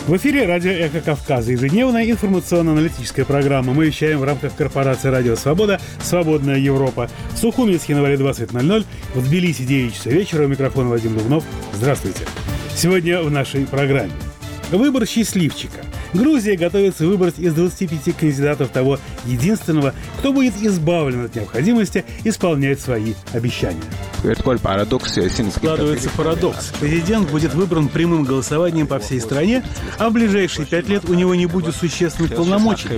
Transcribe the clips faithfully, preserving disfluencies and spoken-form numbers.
В эфире радио «Эхо Кавказа». Ежедневная информационно-аналитическая программа. Мы вещаем в рамках корпорации «Радио Свобода», «Свободная Европа». В Сухуми с января двадцать ноль ноль, в Тбилиси девять часов вечера. У микрофона Вадим Дубнов. Здравствуйте. Сегодня в нашей программе. Выбор счастливчика. Грузия готовится выбрать из двадцати пяти кандидатов того единственного, кто будет избавлен от необходимости исполнять свои обещания. Складывается парадокс. Президент будет выбран прямым голосованием по всей стране, а в ближайшие пять лет у него не будет существенных полномочий.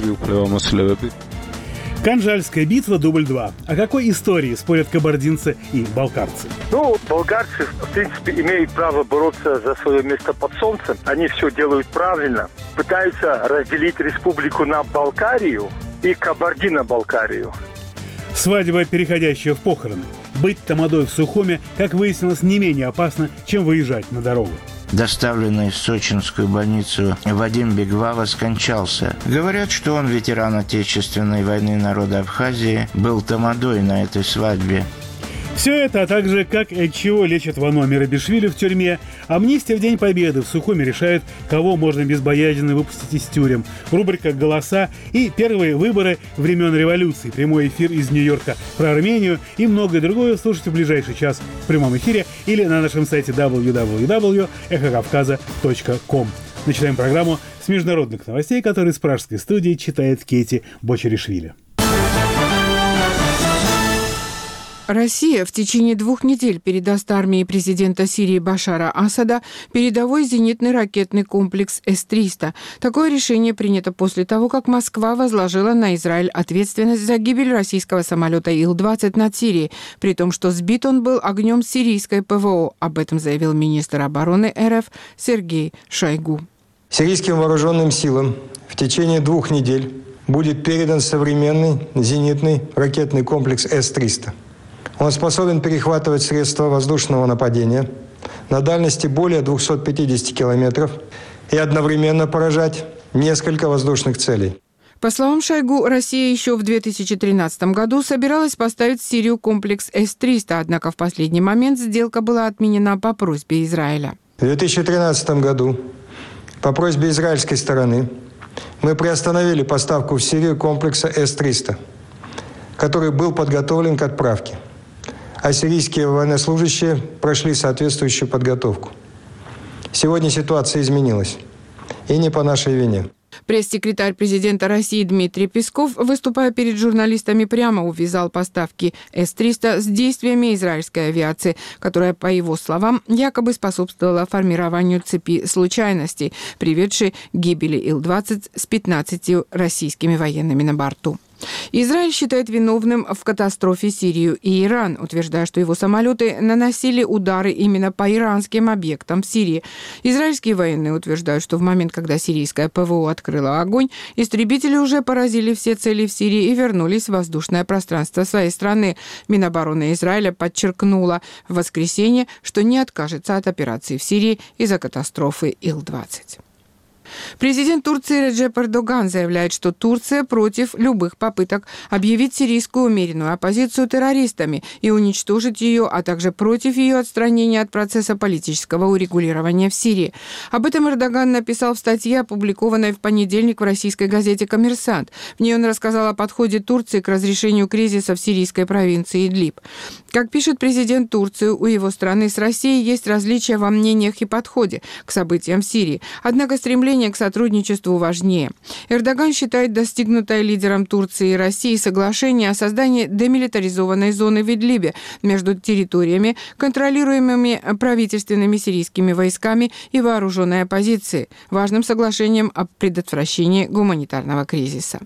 Канжальская битва, дубль два. О какой истории спорят кабардинцы и балкарцы? Ну, болгарцы, в принципе, имеют право бороться за свое место под солнцем. Они все делают правильно. Пытаются разделить республику на Балкарию и Кабардино-Балкарию. Свадьба, переходящая в похороны. Быть тамадой в Сухуми, как выяснилось, не менее опасно, чем выезжать на дорогу. Доставленный в сочинскую больницу Вадим Бегвава скончался. Говорят, что он ветеран Отечественной войны народа Абхазии, был тамадой на этой свадьбе. Все это, а также как и от чего лечат Вано Мерабишвили в тюрьме. Амнистия в День Победы в Сухуми решает, кого можно безбоязненно выпустить из тюрем. Рубрика «Голоса» и первые выборы времен революции. Прямой эфир из Нью-Йорка про Армению и многое другое слушайте в ближайший час в прямом эфире или на нашем сайте дабл ю дабл ю дабл ю точка эхо кавказа точка ком. Начинаем программу с международных новостей, которые из пражской студии читает Кейти Бочаришвили. Россия в течение двух недель передаст армии президента Сирии Башара Асада передовой зенитный ракетный комплекс эс триста. Такое решение принято после того, как Москва возложила на Израиль ответственность за гибель российского самолета Ил двадцать над Сирией, при том, что сбит он был огнем сирийской ПВО. Об этом заявил министр обороны эр эф Сергей Шойгу. Сирийским вооруженным силам в течение двух недель будет передан современный зенитный ракетный комплекс эс триста. Он способен перехватывать средства воздушного нападения на дальности более двухсот пятидесяти километров и одновременно поражать несколько воздушных целей. По словам Шойгу, Россия еще в две тысячи тринадцатом году собиралась поставить в Сирию комплекс эс триста, однако в последний момент сделка была отменена по просьбе Израиля. В две тысячи тринадцатом году по просьбе израильской стороны мы приостановили поставку в Сирию комплекса эс триста, который был подготовлен к отправке. А сирийские военнослужащие прошли соответствующую подготовку. Сегодня ситуация изменилась. И не по нашей вине. Пресс-секретарь президента России Дмитрий Песков, выступая перед журналистами, прямо увязал поставки эс триста с действиями израильской авиации, которая, по его словам, якобы способствовала формированию цепи случайностей, приведшей к гибели Ил двадцать с пятнадцатью российскими военными на борту. Израиль считает виновным в катастрофе Сирию и Иран, утверждая, что его самолеты наносили удары именно по иранским объектам в Сирии. Израильские военные утверждают, что в момент, когда сирийская ПВО открыла огонь, истребители уже поразили все цели в Сирии и вернулись в воздушное пространство своей страны. Минобороны Израиля подчеркнула в воскресенье, что не откажется от операции в Сирии из-за катастрофы Ил двадцать. Президент Турции Реджеп Эрдоган заявляет, что Турция против любых попыток объявить сирийскую умеренную оппозицию террористами и уничтожить ее, а также против ее отстранения от процесса политического урегулирования в Сирии. Об этом Эрдоган написал в статье, опубликованной в понедельник в российской газете «Коммерсант». В ней он рассказал о подходе Турции к разрешению кризиса в сирийской провинции Идлиб. Как пишет президент Турции, у его страны с Россией есть различия во мнениях и подходе к событиям в Сирии. Однако стремление к сотрудничеству важнее. Эрдоган считает достигнутое лидером Турции и России соглашение о создании демилитаризованной зоны в Идлибе между территориями, контролируемыми правительственными сирийскими войсками и вооруженной оппозицией, важным соглашением о предотвращении гуманитарного кризиса.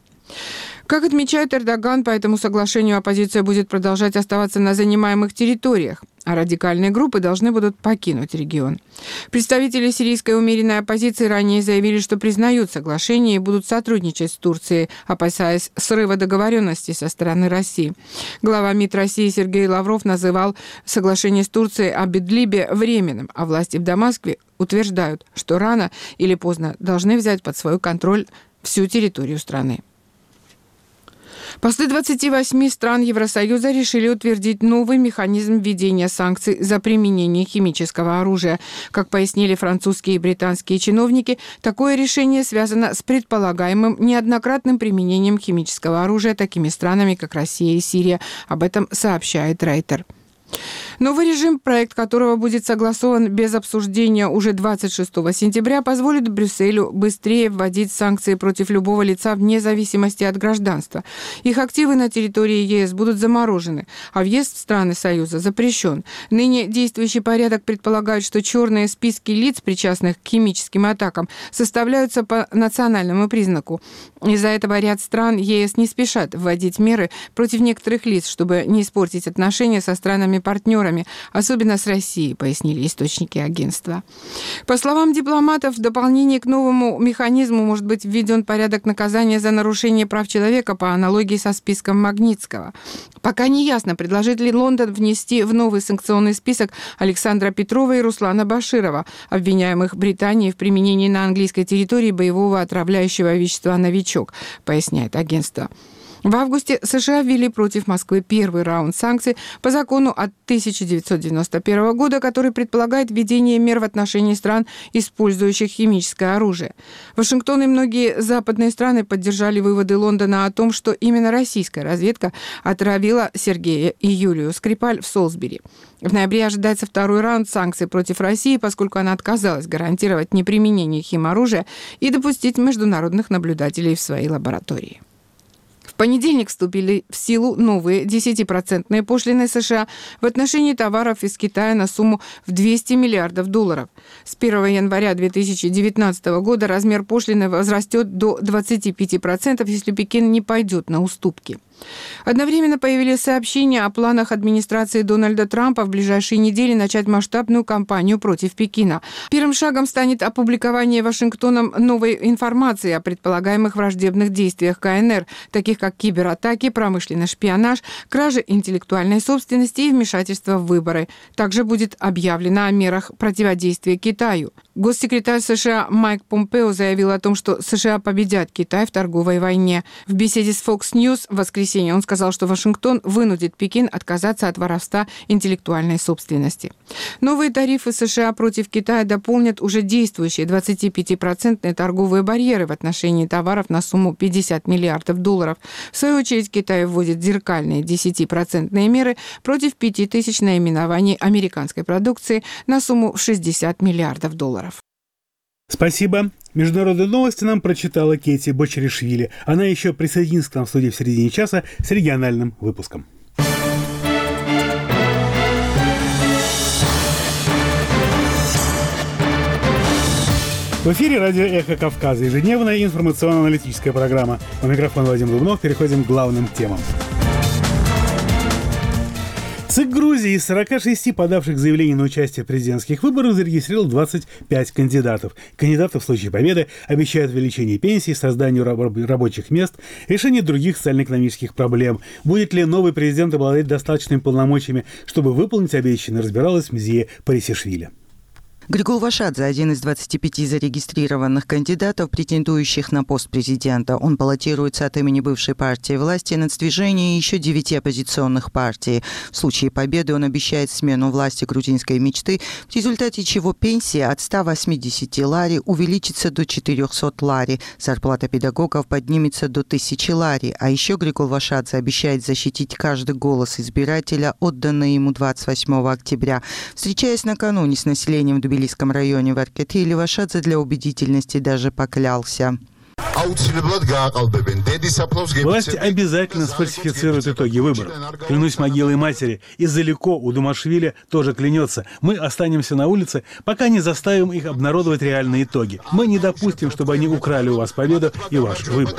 Как отмечает Эрдоган, по этому соглашению оппозиция будет продолжать оставаться на занимаемых территориях, а радикальные группы должны будут покинуть регион. Представители сирийской умеренной оппозиции ранее заявили, что признают соглашение и будут сотрудничать с Турцией, опасаясь срыва договоренности со стороны России. Глава МИД России Сергей Лавров называл соглашение с Турцией об Идлибе временным, а власти в Дамаске утверждают, что рано или поздно должны взять под свой контроль всю территорию страны. Послы двадцати восьми стран Евросоюза решили утвердить новый механизм введения санкций за применение химического оружия. Как пояснили французские и британские чиновники, такое решение связано с предполагаемым неоднократным применением химического оружия такими странами, как Россия и Сирия. Об этом сообщает Рейтер. Новый режим, проект которого будет согласован без обсуждения уже двадцать шестого сентября, позволит Брюсселю быстрее вводить санкции против любого лица вне зависимости от гражданства. Их активы на территории ЕС будут заморожены, а въезд в страны Союза запрещен. Ныне действующий порядок предполагает, что черные списки лиц, причастных к химическим атакам, составляются по национальному признаку. Из-за этого ряд стран ЕС не спешат вводить меры против некоторых лиц, чтобы не испортить отношения со странами-партнерами, особенно с Россией, пояснили источники агентства. По словам дипломатов, в дополнение к новому механизму может быть введен порядок наказания за нарушение прав человека по аналогии со списком Магнитского. Пока не ясно, предложит ли Лондон внести в новый санкционный список Александра Петрова и Руслана Баширова, обвиняемых Британией в применении на английской территории боевого отравляющего вещества «Новичок», поясняет агентство. В августе США ввели против Москвы первый раунд санкций по закону от тысяча девятьсот девяносто первого года, который предполагает введение мер в отношении стран, использующих химическое оружие. Вашингтон и многие западные страны поддержали выводы Лондона о том, что именно российская разведка отравила Сергея и Юлию Скрипаль в Солсбери. В ноябре ожидается второй раунд санкций против России, поскольку она отказалась гарантировать неприменение химоружия и допустить международных наблюдателей в своей лаборатории. В понедельник вступили в силу новые десятипроцентные пошлины США в отношении товаров из Китая на сумму в двести миллиардов долларов. С первого января две тысячи девятнадцатого года размер пошлины возрастет до двадцати пяти процентов, если Пекин не пойдет на уступки. Одновременно появились сообщения о планах администрации Дональда Трампа в ближайшие недели начать масштабную кампанию против Пекина. Первым шагом станет опубликование Вашингтоном новой информации о предполагаемых враждебных действиях КНР, таких как кибератаки, промышленный шпионаж, кражи интеллектуальной собственности и вмешательство в выборы. Также будет объявлено о мерах противодействия Китаю. Госсекретарь США Майк Помпео заявил о том, что США победят Китай в торговой войне. В беседе с Fox News в воскресенье он сказал, что Вашингтон вынудит Пекин отказаться от воровства интеллектуальной собственности. Новые тарифы США против Китая дополнят уже действующие двадцатипятипроцентные торговые барьеры в отношении товаров на сумму пятьдесят миллиардов долларов. В свою очередь Китай вводит зеркальные десятипроцентные меры против пяти тысяч наименований американской продукции на сумму в шестьдесят миллиардов долларов. Спасибо. Международные новости нам прочитала Кейти Бочеришвили. Она еще присоединится к нам в студии в середине часа с региональным выпуском. В эфире радио «Эхо Кавказа», ежедневная информационно-аналитическая программа. У микрофона Вадим Дубнов. Переходим к главным темам. ЦИК Грузии из сорока шести подавших заявлений на участие в президентских выборах зарегистрировал двадцать пять кандидатов. Кандидаты в случае победы обещают увеличение пенсий, создание рабочих мест, решение других социально-экономических проблем. Будет ли новый президент обладать достаточными полномочиями, чтобы выполнить обещанное, разбиралась Мзия Парисишвили. Григол Вашадзе – один из двадцати пяти зарегистрированных кандидатов, претендующих на пост президента. Он баллотируется от имени бывшей партии власти «Нацдвижение» и еще девяти оппозиционных партий. В случае победы он обещает смену власти грузинской мечты, в результате чего пенсия от ста восьмидесяти лари увеличится до четырехсот лари, зарплата педагогов поднимется до тысячи лари. А еще Григол Вашадзе обещает защитить каждый голос избирателя, отданный ему двадцать восьмого октября. Встречаясь накануне с населением в Тбилисском районе в Аркетиле, Вашадзе для убедительности даже поклялся. Власти обязательно сфальсифицируют итоги выборов. Клянусь могилой матери. И Залико у Думашвили тоже клянется. Мы останемся на улице, пока не заставим их обнародовать реальные итоги. Мы не допустим, чтобы они украли у вас победу и ваш выбор.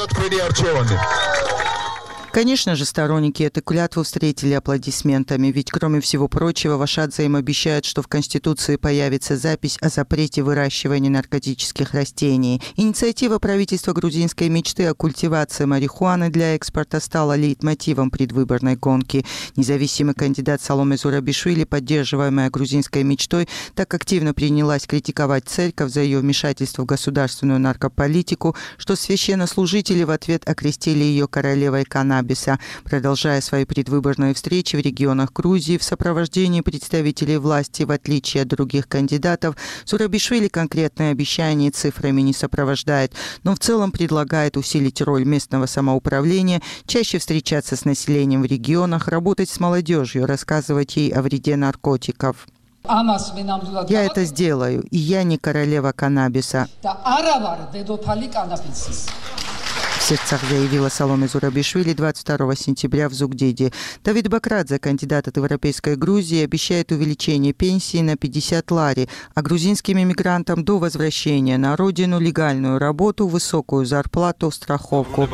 Конечно же, сторонники этой клятвы встретили аплодисментами, ведь, кроме всего прочего, Вашадзе им обещает, что в Конституции появится запись о запрете выращивания наркотических растений. Инициатива правительства грузинской мечты о культивации марихуаны для экспорта стала лейтмотивом предвыборной гонки. Независимый кандидат Саломе Зурабишвили, поддерживаемая грузинской мечтой, так активно принялась критиковать церковь за ее вмешательство в государственную наркополитику, что священнослужители в ответ окрестили ее королевой каннабиса. каннабиса. Продолжая свои предвыборные встречи в регионах Грузии в сопровождении представителей власти, в отличие от других кандидатов, Зурабишвили конкретные обещания и цифрами не сопровождает, но в целом предлагает усилить роль местного самоуправления, чаще встречаться с населением в регионах, работать с молодежью, рассказывать ей о вреде наркотиков. Я это сделаю, и я не королева каннабиса. В сердцах заявила Саломе Зурабишвили двадцать второго сентября в Зугдиде. Давид Бакрадзе, кандидат от Европейской Грузии, обещает увеличение пенсии на пятьдесят лари, а грузинским иммигрантам до возвращения на родину легальную работу, высокую зарплату, страховку.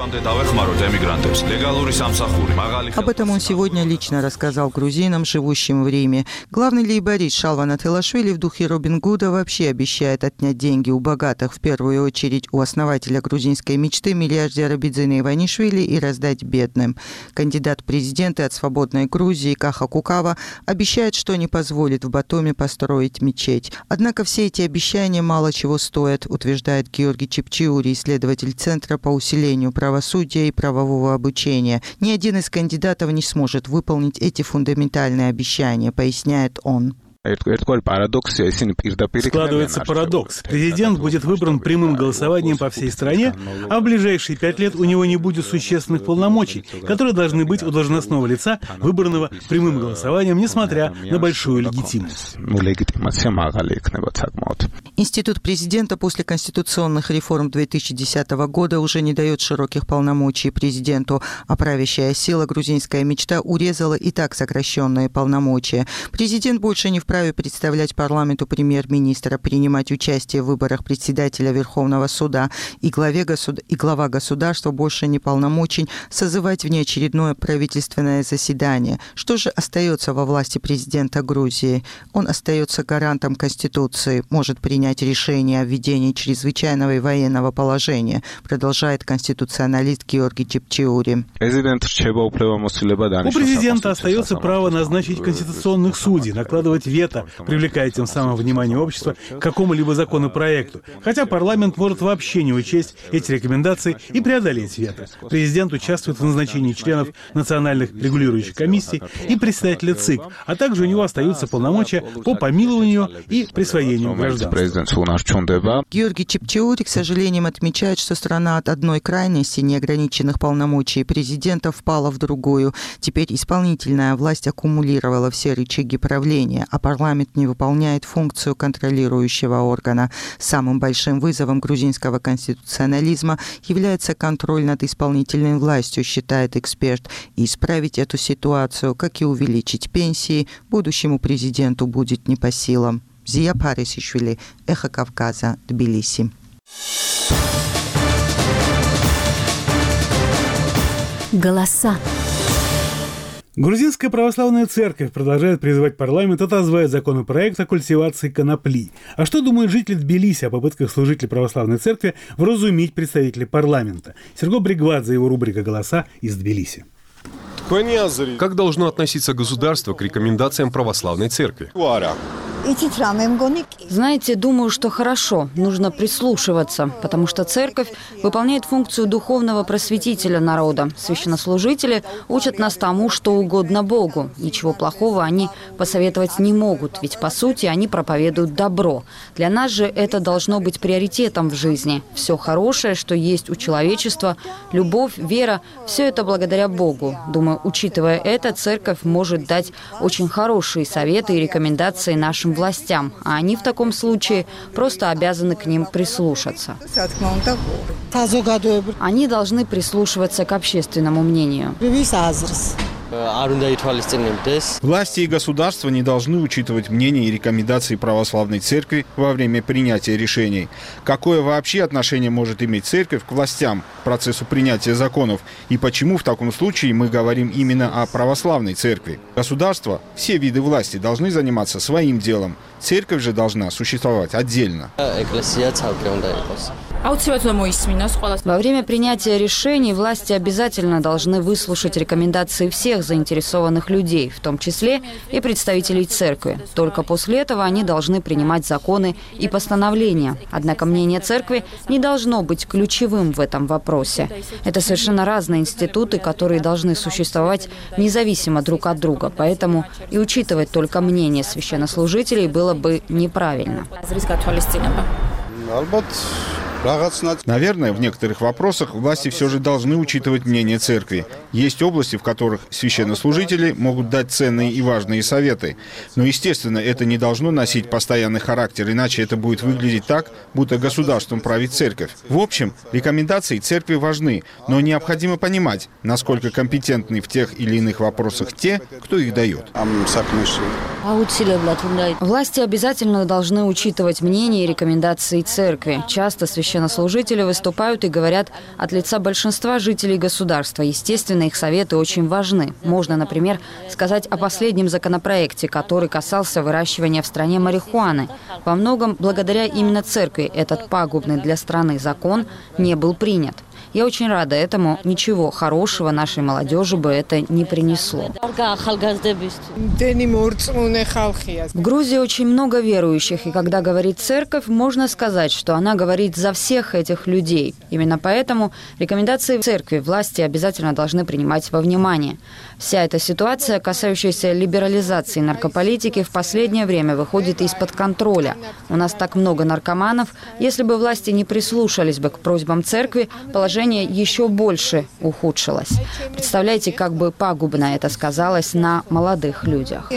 Об этом он сегодня лично рассказал грузинам, живущим в Риме. Главный лейборист Шалван Ателашвили в духе Робин Гуда вообще обещает отнять деньги у богатых, в первую очередь у основателя грузинской мечты, миллиардера Бидзина Иванишвили, и раздать бедным. Кандидат в президенты от «Свободной Грузии» Каха Кукава обещает, что не позволит в Батуми построить мечеть. Однако все эти обещания мало чего стоят, утверждает Георгий Чепчиури, исследователь Центра по усилению правосудия и правового обучения. Ни один из кандидатов не сможет выполнить эти фундаментальные обещания, поясняет он. Складывается парадокс. Президент будет выбран прямым голосованием по всей стране, а в ближайшие пять лет у него не будет существенных полномочий, которые должны быть у должностного лица, выбранного прямым голосованием, несмотря на большую легитимность. Институт президента после конституционных реформ две тысячи десятого года уже не дает широких полномочий президенту, а правящая сила «Грузинская мечта» урезала и так сокращенные полномочия. Президент больше не вправе представлять парламенту премьер-министра, принимать участие в выборах председателя Верховного суда, и, главе государ... и глава государства больше не полномочен созывать внеочередное правительственное заседание. Что же остается во власти президента Грузии? Он остается гарантом Конституции, может принять решение о введении чрезвычайного и военного положения, продолжает конституционалист Георгий Чепчиури. У президента остается право назначить конституционных судей, накладывать вето, привлекая тем самым внимание общества к какому-либо законопроекту, хотя парламент может вообще не учесть эти рекомендации и преодолеть вето. Президент участвует в назначении членов национальных регулирующих комиссий и председателя ЦИК, а также у него остаются полномочия по помилованию и присвоению гражданства. Георгий Чепчиури, к сожалению, отмечает, что страна от одной крайности неограниченных полномочий президента впала в другую. Теперь исполнительная власть аккумулировала все рычаги правления, а парламент не выполняет функцию контролирующего органа. Самым большим вызовом грузинского конституционализма является контроль над исполнительной властью, считает эксперт. И исправить эту ситуацию, как и увеличить пенсии, будущему президенту будет не по силам. Зия Парисишвили, Эхо Кавказа, Тбилиси. Голоса. Грузинская православная церковь продолжает призывать парламент отозвать законопроект о культивации конопли. А что думают жители Тбилиси о попытках служителей православной церкви вразумить представителей парламента? Серго Бригвадзе, его рубрика «Голоса» из Тбилиси. Как должно относиться государство к рекомендациям православной церкви? Знаете, думаю, что хорошо. Нужно прислушиваться, потому что церковь выполняет функцию духовного просветителя народа. Священнослужители учат нас тому, что угодно Богу. Ничего плохого они посоветовать не могут, ведь, по сути, они проповедуют добро. Для нас же это должно быть приоритетом в жизни. Все хорошее, что есть у человечества, любовь, вера, все это благодаря Богу. Думаю, учитывая это, церковь может дать очень хорошие советы и рекомендации нашим властям, а они в таком случае просто обязаны к ним прислушаться. Они должны прислушиваться к общественному мнению. Власти и государства не должны учитывать мнения и рекомендации православной церкви во время принятия решений. Какое вообще отношение может иметь церковь к властям, к процессу принятия законов? И почему в таком случае мы говорим именно о православной церкви? Государство, все виды власти должны заниматься своим делом. Церковь же должна существовать отдельно. Во время принятия решений власти обязательно должны выслушать рекомендации всех заинтересованных людей, в том числе и представителей церкви. Только после этого они должны принимать законы и постановления. Однако мнение церкви не должно быть ключевым в этом вопросе. Это совершенно разные институты, которые должны существовать независимо друг от друга. Поэтому и учитывать только мнение священнослужителей было бы неправильно. Наверное, в некоторых вопросах власти все же должны учитывать мнение церкви. Есть области, в которых священнослужители могут дать ценные и важные советы. Но, естественно, это не должно носить постоянный характер, иначе это будет выглядеть так, будто государством правит церковь. В общем, рекомендации церкви важны, но необходимо понимать, насколько компетентны в тех или иных вопросах те, кто их дает. Власти обязательно должны учитывать мнение и рекомендации церкви. Часто священнослужители выступают и говорят от лица большинства жителей государства. Естественно, их советы очень важны. Можно, например, сказать о последнем законопроекте, который касался выращивания в стране марихуаны. Во многом благодаря именно церкви этот пагубный для страны закон не был принят. Я очень рада этому. Ничего хорошего нашей молодежи бы это не принесло. В Грузии очень много верующих, и когда говорит церковь, можно сказать, что она говорит за всех этих людей. Именно поэтому рекомендации церкви власти обязательно должны принимать во внимание. Вся эта ситуация, касающаяся либерализации наркополитики, в последнее время выходит из-под контроля. У нас так много наркоманов. Если бы власти не прислушались бы к просьбам церкви, положение еще больше ухудшилось. Представляете, как бы пагубно это сказалось на молодых людях.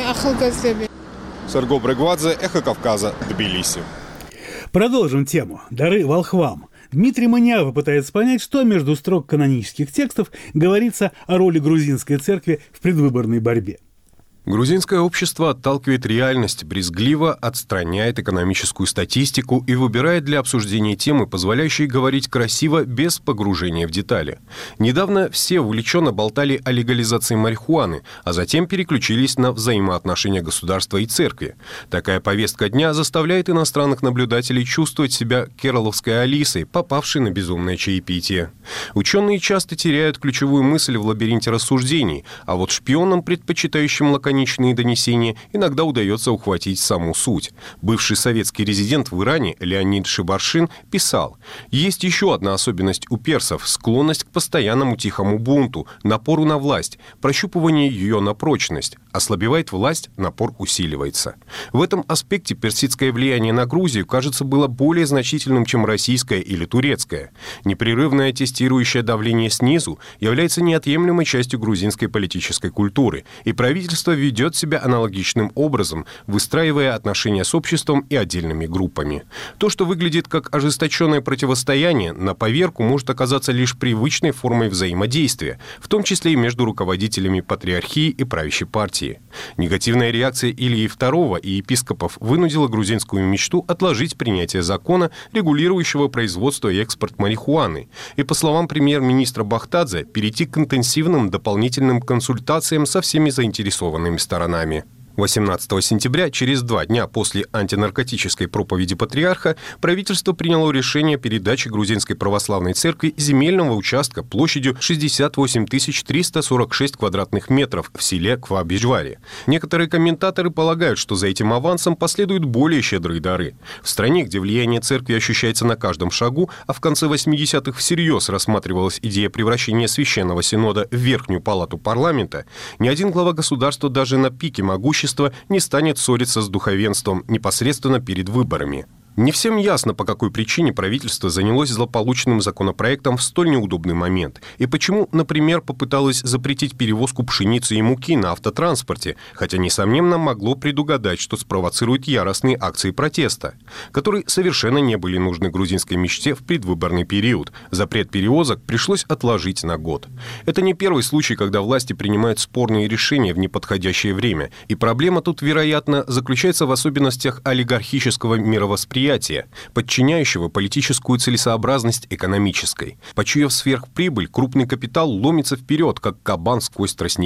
Серго Брегвадзе, Эхо Кавказа, Тбилиси. Продолжим тему. Дары волхвам. Дмитрий Манява пытается понять, что между строк канонических текстов говорится о роли грузинской церкви в предвыборной борьбе. Грузинское общество отталкивает реальность, брезгливо отстраняет экономическую статистику и выбирает для обсуждения темы, позволяющие говорить красиво, без погружения в детали. Недавно все увлеченно болтали о легализации марихуаны, а затем переключились на взаимоотношения государства и церкви. Такая повестка дня заставляет иностранных наблюдателей чувствовать себя кероловской Алисой, попавшей на безумное чаепитие. Ученые часто теряют ключевую мысль в лабиринте рассуждений, а вот шпионам, предпочитающим лаконичные донесения, иногда удается ухватить саму суть. Бывший советский резидент в Иране Леонид Шибаршин писал: «Есть еще одна особенность у персов – склонность к постоянному тихому бунту, напору на власть, прощупывание ее на прочность. Ослабевает власть, напор усиливается». В этом аспекте персидское влияние на Грузию, кажется, было более значительным, чем российское или турецкое. Непрерывное тестирующее давление снизу является неотъемлемой частью грузинской политической культуры, и правительство ведет себя аналогичным образом, выстраивая отношения с обществом и отдельными группами. То, что выглядит как ожесточенное противостояние, на поверку может оказаться лишь привычной формой взаимодействия, в том числе и между руководителями патриархии и правящей партии. Негативная реакция Ильи второго и епископов вынудила грузинскую мечту отложить принятие закона, регулирующего производство и экспорт марихуаны, и, по словам премьер-министра Бахтадзе, перейти к интенсивным дополнительным консультациям со всеми заинтересованными сторонами. восемнадцатого сентября, через два дня после антинаркотической проповеди патриарха, правительство приняло решение о передаче Грузинской православной церкви земельного участка площадью шестьдесят восемь тысяч триста сорок шесть квадратных метров в селе Ква-Бижвари. Некоторые комментаторы полагают, что за этим авансом последуют более щедрые дары. В стране, где влияние церкви ощущается на каждом шагу, а в конце восьмидесятых всерьез рассматривалась идея превращения Священного Синода в Верхнюю палату парламента, ни один глава государства даже на пике могущества не станет ссориться с духовенством непосредственно перед выборами. Не всем ясно, по какой причине правительство занялось злополучным законопроектом в столь неудобный момент, и почему, например, попыталось запретить перевозку пшеницы и муки на автотранспорте, хотя, несомненно, могло предугадать, что спровоцирует яростные акции протеста, которые совершенно не были нужны грузинской мечте в предвыборный период. Запрет перевозок пришлось отложить на год. Это не первый случай, когда власти принимают спорные решения в неподходящее время, и проблема тут, вероятно, заключается в особенностях олигархического мировосприятия, подчиняющего политическую целесообразность экономической. Почуяв сверхприбыль, крупный капитал ломится вперед, как кабан сквозь тростники.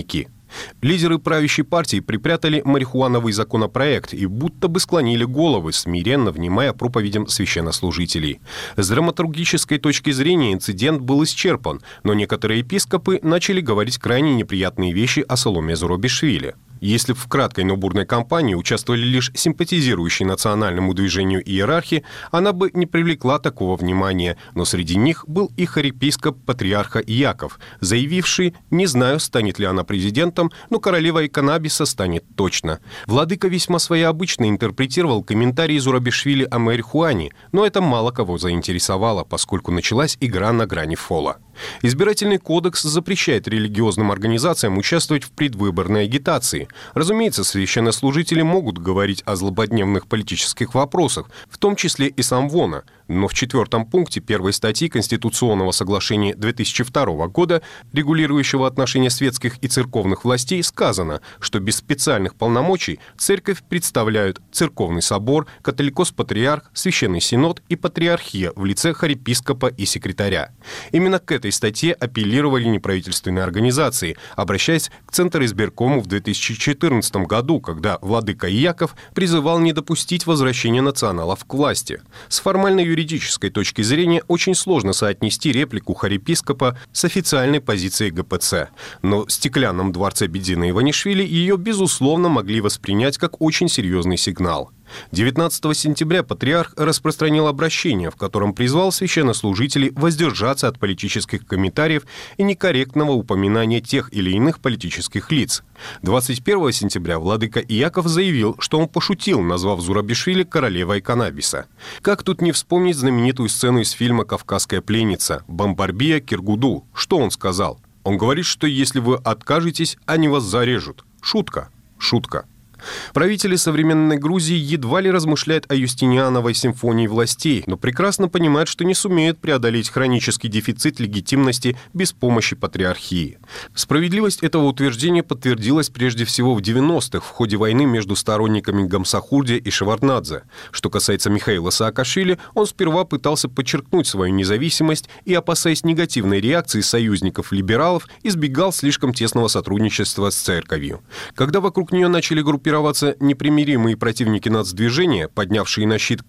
Лидеры правящей партии припрятали марихуановый законопроект и будто бы склонили головы, смиренно внимая проповедям священнослужителей. С драматургической точки зрения инцидент был исчерпан, но некоторые епископы начали говорить крайне неприятные вещи о Саломе Зурабишвили. Если в краткой, но бурной кампании участвовали лишь симпатизирующие национальному движению иерархи, она бы не привлекла такого внимания, но среди них был и архиепископ патриарха Иаков, заявивший: «Не знаю, станет ли она президентом, но королевой каннабиса станет точно». Владыка весьма своеобычно интерпретировал комментарии Зурабишвили о марихуане, но это мало кого заинтересовало, поскольку началась игра на грани фола. Избирательный кодекс запрещает религиозным организациям участвовать в предвыборной агитации. Разумеется, священнослужители могут говорить о злободневных политических вопросах, в том числе и самвона, но в четвертом пункте первой статьи Конституционного соглашения две тысячи второго года, регулирующего отношения светских и церковных властей, сказано, что без специальных полномочий церковь представляют церковный собор, католикос-патриарх, священный синод и патриархия в лице архиепископа и секретаря. Именно к этой статье апеллировали неправительственные организации, обращаясь к Центризбиркому в две тысячи четырнадцатом году, когда владыка Иаков призывал не допустить возвращения националов к власти. С формальной юридической точки зрения очень сложно соотнести реплику архиепископа с официальной позицией гэ пэ цэ, но в стеклянном дворце Бедина Иванишвили ее, безусловно, могли воспринять как очень серьезный сигнал. девятнадцатого сентября патриарх распространил обращение, в котором призвал священнослужителей воздержаться от политических комментариев и некорректного упоминания тех или иных политических лиц. двадцать первого сентября владыка Иаков заявил, что он пошутил, назвав Зурабишвили королевой каннабиса. Как тут не вспомнить знаменитую сцену из фильма «Кавказская пленница» Бамбарбия Киргуду? Что он сказал? Он говорит, что если вы откажетесь, они вас зарежут. Шутка. Шутка. Правители современной Грузии едва ли размышляют о Юстиниановой симфонии властей, но прекрасно понимают, что не сумеют преодолеть хронический дефицит легитимности без помощи патриархии. Справедливость этого утверждения подтвердилась прежде всего в девяностых в ходе войны между сторонниками Гамсахурди и Шеварднадзе. Что касается Михаила Саакашвили, он сперва пытался подчеркнуть свою независимость и, опасаясь негативной реакции союзников-либералов, избегал слишком тесного сотрудничества с церковью. Когда вокруг нее начали группироваться непримиримые противники нацдвижения, поднявшие на щит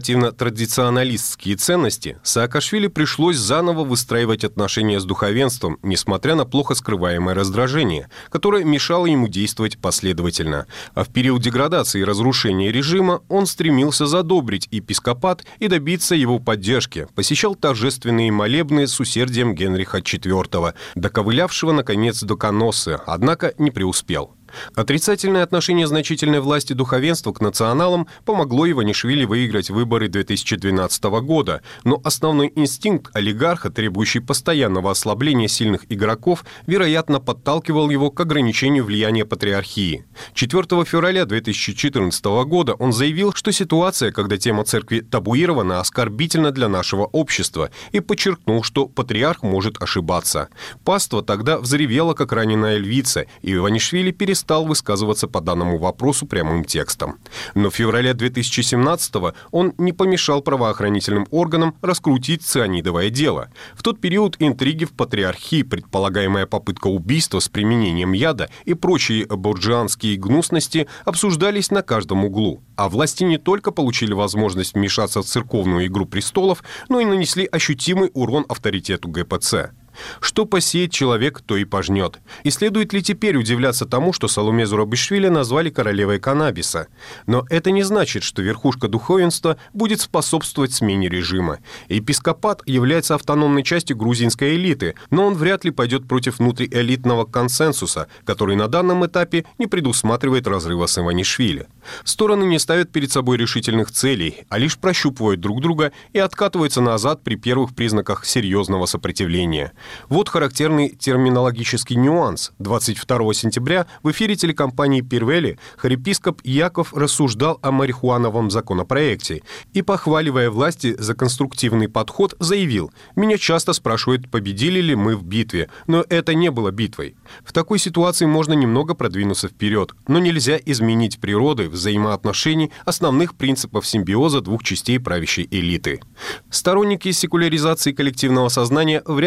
консервативно-традиционалистские ценности, Саакашвили пришлось заново выстраивать отношения с духовенством, несмотря на плохо скрываемое раздражение, которое мешало ему действовать последовательно. А в период деградации и разрушения режима он стремился задобрить епископат и добиться его поддержки, посещал торжественные молебны с усердием Генриха четвёртого, доковылявшего, наконец, до Каноссы, однако не преуспел. Отрицательное отношение значительной власти духовенства к националам помогло Иванишвили выиграть выборы две тысячи двенадцатого года, но основной инстинкт олигарха, требующий постоянного ослабления сильных игроков, вероятно, подталкивал его к ограничению влияния патриархии. четвёртого февраля две тысячи четырнадцатого года он заявил, что ситуация, когда тема церкви табуирована, оскорбительна для нашего общества, и подчеркнул, что патриарх может ошибаться. Паства тогда взревела, как раненая львица, и Иванишвили перестал стал высказываться по данному вопросу прямым текстом. Но в феврале две тысячи семнадцатого он не помешал правоохранительным органам раскрутить цианидовое дело. В тот период интриги в патриархии, предполагаемая попытка убийства с применением яда и прочие борджианские гнусности обсуждались на каждом углу. А власти не только получили возможность вмешаться в церковную игру престолов, но и нанесли ощутимый урон авторитету гэ пэ цэ. Что посеет человек, то и пожнет. И следует ли теперь удивляться тому, что Саломе Зурабишвили назвали королевой каннабиса? Но это не значит, что верхушка духовенства будет способствовать смене режима. Епископат является автономной частью грузинской элиты, но он вряд ли пойдет против внутриэлитного консенсуса, который на данном этапе не предусматривает разрыва с Иванишвили. Стороны не ставят перед собой решительных целей, а лишь прощупывают друг друга и откатываются назад при первых признаках серьезного сопротивления. Вот характерный терминологический нюанс. двадцать второго сентября в эфире телекомпании «Пирвели» архиепископ Иаков рассуждал о марихуановом законопроекте и, похваливая власти за конструктивный подход, заявил: «Меня часто спрашивают, победили ли мы в битве, но это не было битвой. В такой ситуации можно немного продвинуться вперед, но нельзя изменить природы взаимоотношений основных принципов симбиоза двух частей правящей элиты». Сторонники секуляризации коллективного сознания вряд ли сумеют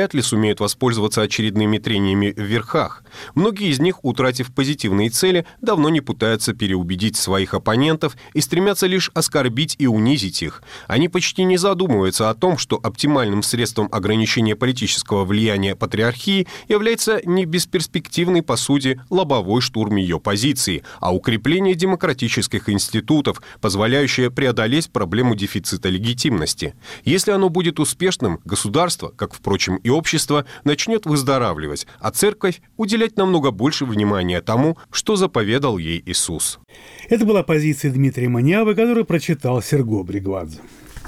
сумеют воспользоваться очередными трениями в верхах. Многие из них, утратив позитивные цели, давно не пытаются переубедить своих оппонентов и стремятся лишь оскорбить и унизить их. Они почти не задумываются о том, что оптимальным средством ограничения политического влияния патриархии является не бесперспективный, по сути, лобовой штурм ее позиции, а укрепление демократических институтов, позволяющее преодолеть проблему дефицита легитимности. Если оно будет успешным, государство, как, впрочем, и общество, начнет выздоравливать, а церковь уделять намного больше внимания тому, что заповедал ей Иисус. Это была позиция Дмитрия Маниавы, которую прочитал Серго Бригвадзе.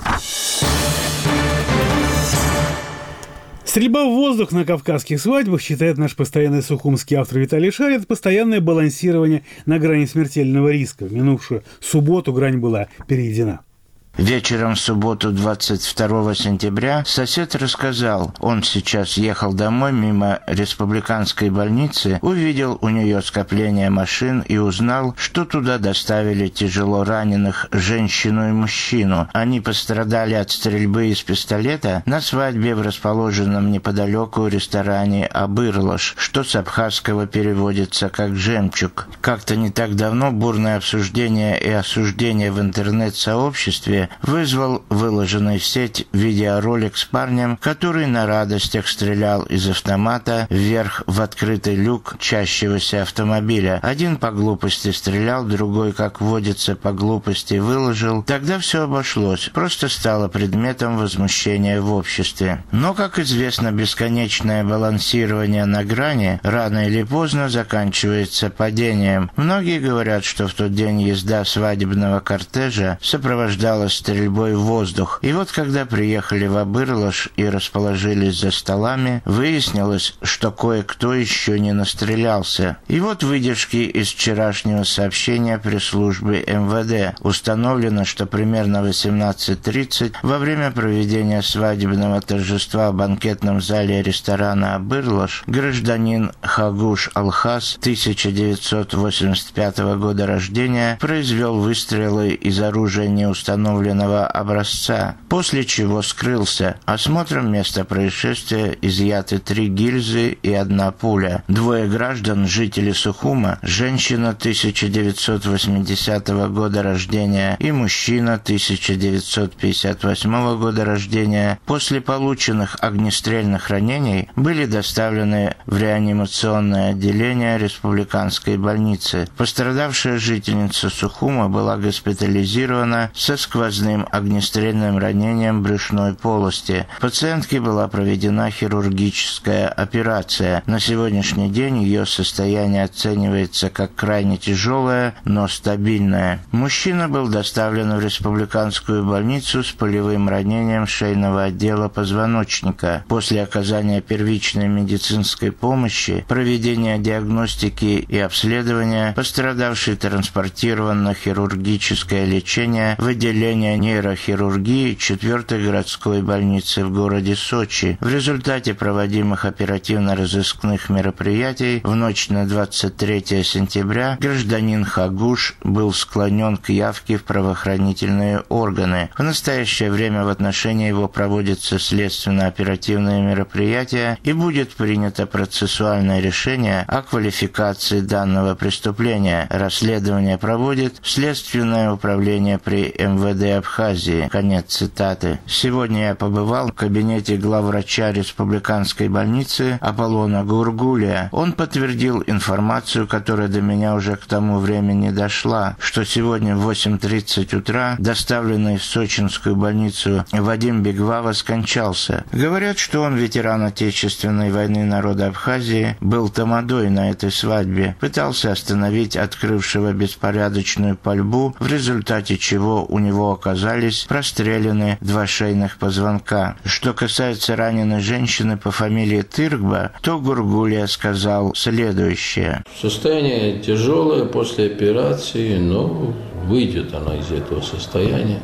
Стрельба в воздух на кавказских свадьбах, считает наш постоянный сухумский автор Виталий Шарин, постоянное балансирование на грани смертельного риска. В минувшую субботу грань была перейдена. Вечером в субботу двадцать второго сентября сосед рассказал, он сейчас ехал домой мимо республиканской больницы, увидел у нее скопление машин и узнал, что туда доставили тяжело раненых женщину и мужчину. Они пострадали от стрельбы из пистолета на свадьбе в расположенном неподалеку ресторане «Абырлаш», что с абхазского переводится как «жемчуг». Как-то не так давно бурное обсуждение и осуждение в интернет-сообществе вызвал выложенный в сеть видеоролик с парнем, который на радостях стрелял из автомата вверх в открытый люк чащегося автомобиля. Один по глупости стрелял, другой, как водится, по глупости выложил. Тогда все обошлось, просто стало предметом возмущения в обществе. Но, как известно, бесконечное балансирование на грани рано или поздно заканчивается падением. Многие говорят, что в тот день езда свадебного кортежа сопровождалась стрельбой в воздух. И вот когда приехали в Абырлаш и расположились за столами, выяснилось, что кое-кто еще не настрелялся. И вот выдержки из вчерашнего сообщения пресс-службы эм вэ дэ. Установлено, что примерно в восемнадцать тридцать во время проведения свадебного торжества в банкетном зале ресторана Абырлаш гражданин Хагуш Алхас, тысяча девятьсот восемьдесят пятого года рождения, произвел выстрелы из оружия неустановленного образца, после чего скрылся. Осмотром места происшествия изъяты три гильзы и одна пуля. Двое граждан, жители Сухума, женщина тысяча девятьсот восьмидесятого года рождения и мужчина тысяча девятьсот пятьдесят восьмого года рождения, после полученных огнестрельных ранений были доставлены в реанимационное отделение республиканской больницы. Пострадавшая жительница Сухума была госпитализирована со сквозным огнестрельным ранением брюшной полости. Пациентке была проведена хирургическая операция. На сегодняшний день ее состояние оценивается как крайне тяжелое, но стабильное. Мужчина был доставлен в республиканскую больницу с пулевым ранением шейного отдела позвоночника. После оказания первичной медицинской помощи, проведения диагностики и обследования, пострадавший транспортирован на хирургическое лечение в отделение нейрохирургии четвертой городской больницы в городе Сочи. В результате проводимых оперативно-розыскных мероприятий в ночь на двадцать третье сентября гражданин Хагуш был склонен к явке в правоохранительные органы. В настоящее время в отношении его проводятся следственно-оперативные мероприятия и будет принято процессуальное решение о квалификации данного преступления. Расследование проводит Следственное управление при эм вэ дэ Абхазии. Конец цитаты. Сегодня я побывал в кабинете главврача республиканской больницы Аполлона Гургулия. Он подтвердил информацию, которая до меня уже к тому времени дошла, что сегодня в восемь тридцать утра доставленный в сочинскую больницу Вадим Бегвава скончался. Говорят, что он ветеран Отечественной войны народа Абхазии, был тамадой на этой свадьбе, пытался остановить открывшего беспорядочную пальбу, в результате чего у него оказались простреляны два шейных позвонка. Что касается раненой женщины по фамилии Тыргба, то Гургулия сказал следующее. Состояние тяжелое после операции, но выйдет она из этого состояния.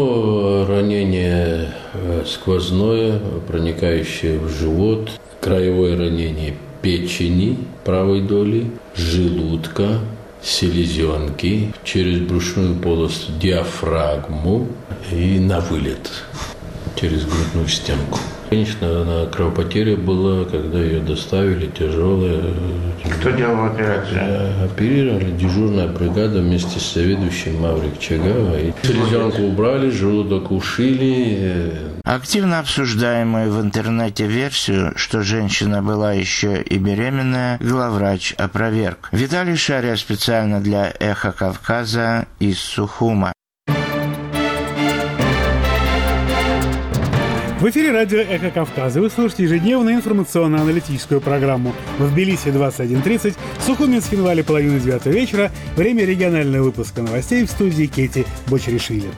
Но ранение сквозное, проникающее в живот, краевое ранение печени правой доли, желудка, селезенки, через брюшную полость диафрагму и на вылет через грудную стенку. Конечно, кровопотеря была, когда ее доставили, тяжелая. Кто делал операцию? Оперировали дежурная бригада вместе с заведующим Маврик Чагава. И селезенку убрали, желудок ушили. Активно обсуждаемую в интернете версию, что женщина была еще и беременная, главврач опроверг. Виталий Шария специально для «Эхо Кавказа» из Сухума. В эфире радио «Эхо Кавказа». Вы слушаете ежедневную информационно-аналитическую программу. В Тбилиси двадцать один тридцать, в Сухуме, Цхинвале половина девятого вечера. Время регионального выпуска новостей в студии Кети Бочаришвили.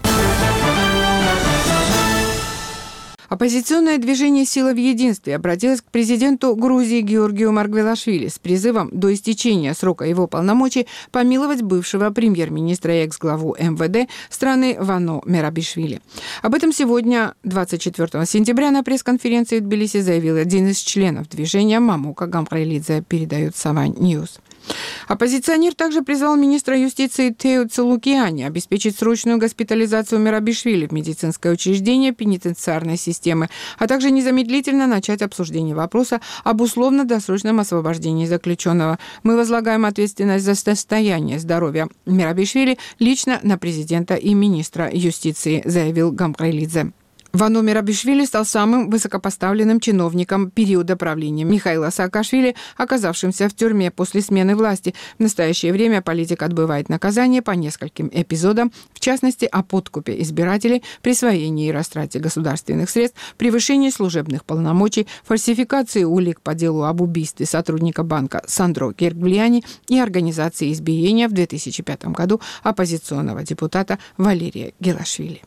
Оппозиционное движение «Сила в единстве» обратилось к президенту Грузии Георгию Маргвелашвили с призывом до истечения срока его полномочий помиловать бывшего премьер-министра и экс-главу эм вэ дэ страны Вано Мерабишвили. Об этом сегодня, двадцать четвёртого сентября, на пресс-конференции в Тбилиси заявил один из членов движения Мамука Гамхрайлидзе, передает Савань Ньюс. Оппозиционер также призвал министра юстиции Тео Целукиани обеспечить срочную госпитализацию Мерабишвили в медицинское учреждение пенитенциарной системы, а также незамедлительно начать обсуждение вопроса об условно-досрочном освобождении заключенного. Мы возлагаем ответственность за состояние здоровья Мерабишвили лично на президента и министра юстиции, заявил Гамхрайлидзе. Вано Мерабишвили стал самым высокопоставленным чиновником периода правления Михаила Саакашвили, оказавшимся в тюрьме после смены власти. В настоящее время политик отбывает наказание по нескольким эпизодам, в частности, о подкупе избирателей, присвоении и растрате государственных средств, превышении служебных полномочий, фальсификации улик по делу об убийстве сотрудника банка Сандро Кирквлиани и организации избиения в две тысячи пятом году оппозиционного депутата Валерия Гелашвили.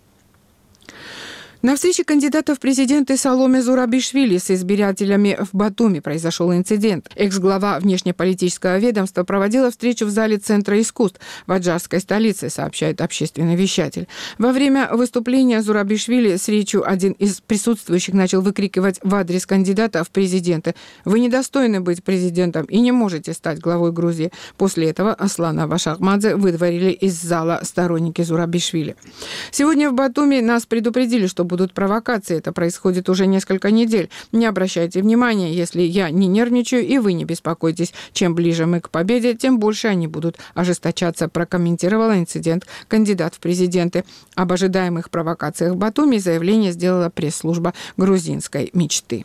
На встрече кандидатов в президенты Саломе Зурабишвили с избирателями в Батуми произошел инцидент. Экс-глава внешнеполитического ведомства проводила встречу в зале Центра искусств в аджарской столице, сообщает общественный вещатель. Во время выступления Зурабишвили с речью один из присутствующих начал выкрикивать в адрес кандидата в президенты: «Вы недостойны быть президентом и не можете стать главой Грузии». После этого Аслана Вашахмадзе выдворили из зала сторонники Зурабишвили. Сегодня в Батуми нас предупредили, что будут провокации. Это происходит уже несколько недель. Не обращайте внимания, если я не нервничаю, и вы не беспокойтесь. Чем ближе мы к победе, тем больше они будут ожесточаться, прокомментировала инцидент кандидат в президенты. Об ожидаемых провокациях в Батуми заявление сделала пресс-служба грузинской мечты.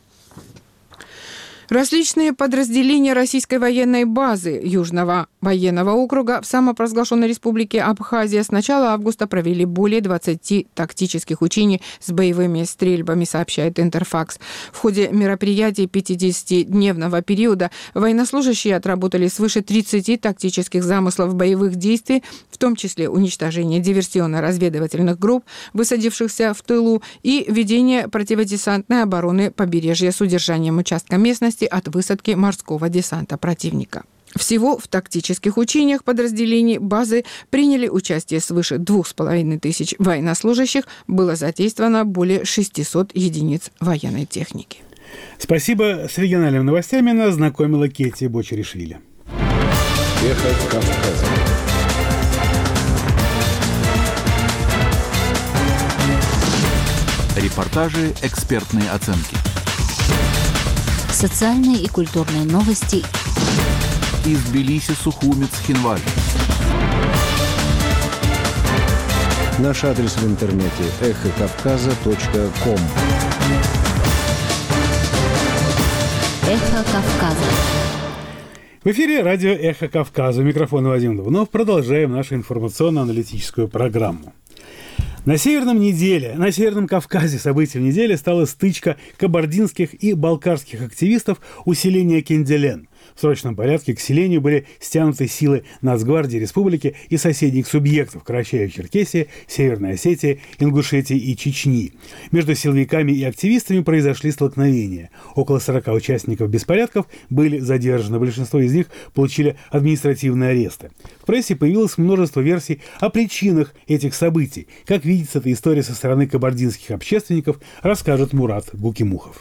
Различные подразделения российской военной базы Южного военного округа в самопровозглашенной республике Абхазия с начала августа провели более двадцати тактических учений с боевыми стрельбами, сообщает Интерфакс. В ходе мероприятий пятидесятидневного периода военнослужащие отработали свыше тридцати тактических замыслов боевых действий, в том числе уничтожение диверсионно-разведывательных групп, высадившихся в тылу, и ведение противодесантной обороны побережья с удержанием участка местности от высадки морского десанта противника. Всего в тактических учениях подразделений базы приняли участие свыше двух с половиной тысяч военнослужащих, было задействовано более шестисот единиц военной техники. Спасибо. С региональными новостями нас знакомила Кети Бочаришвили. Эхо Кавказа. Репортажи, экспертные оценки. Социальные и культурные новости. Из Тбилиси, Сухуми, Цхинвале. Наш адрес в интернете эхо кавказа точка ком. Эхо Кавказа. В эфире радио «Эхо Кавказа». У микрофона Вадим Дубнов. Продолжаем нашу информационно-аналитическую программу. На Северном неделе, на Северном Кавказе событием недели стала стычка кабардинских и балкарских активистов у селения Кенделен. В срочном порядке к селению были стянуты силы Нацгвардии Республики и соседних субъектов Карачаево-Черкесии, Северной Осетии, Ингушетии и Чечни. Между силовиками и активистами произошли столкновения. Около сорока участников беспорядков были задержаны. Большинство из них получили административные аресты. В прессе появилось множество версий о причинах этих событий. Как видится, эта история со стороны кабардинских общественников, расскажет Мурат Гукимухов.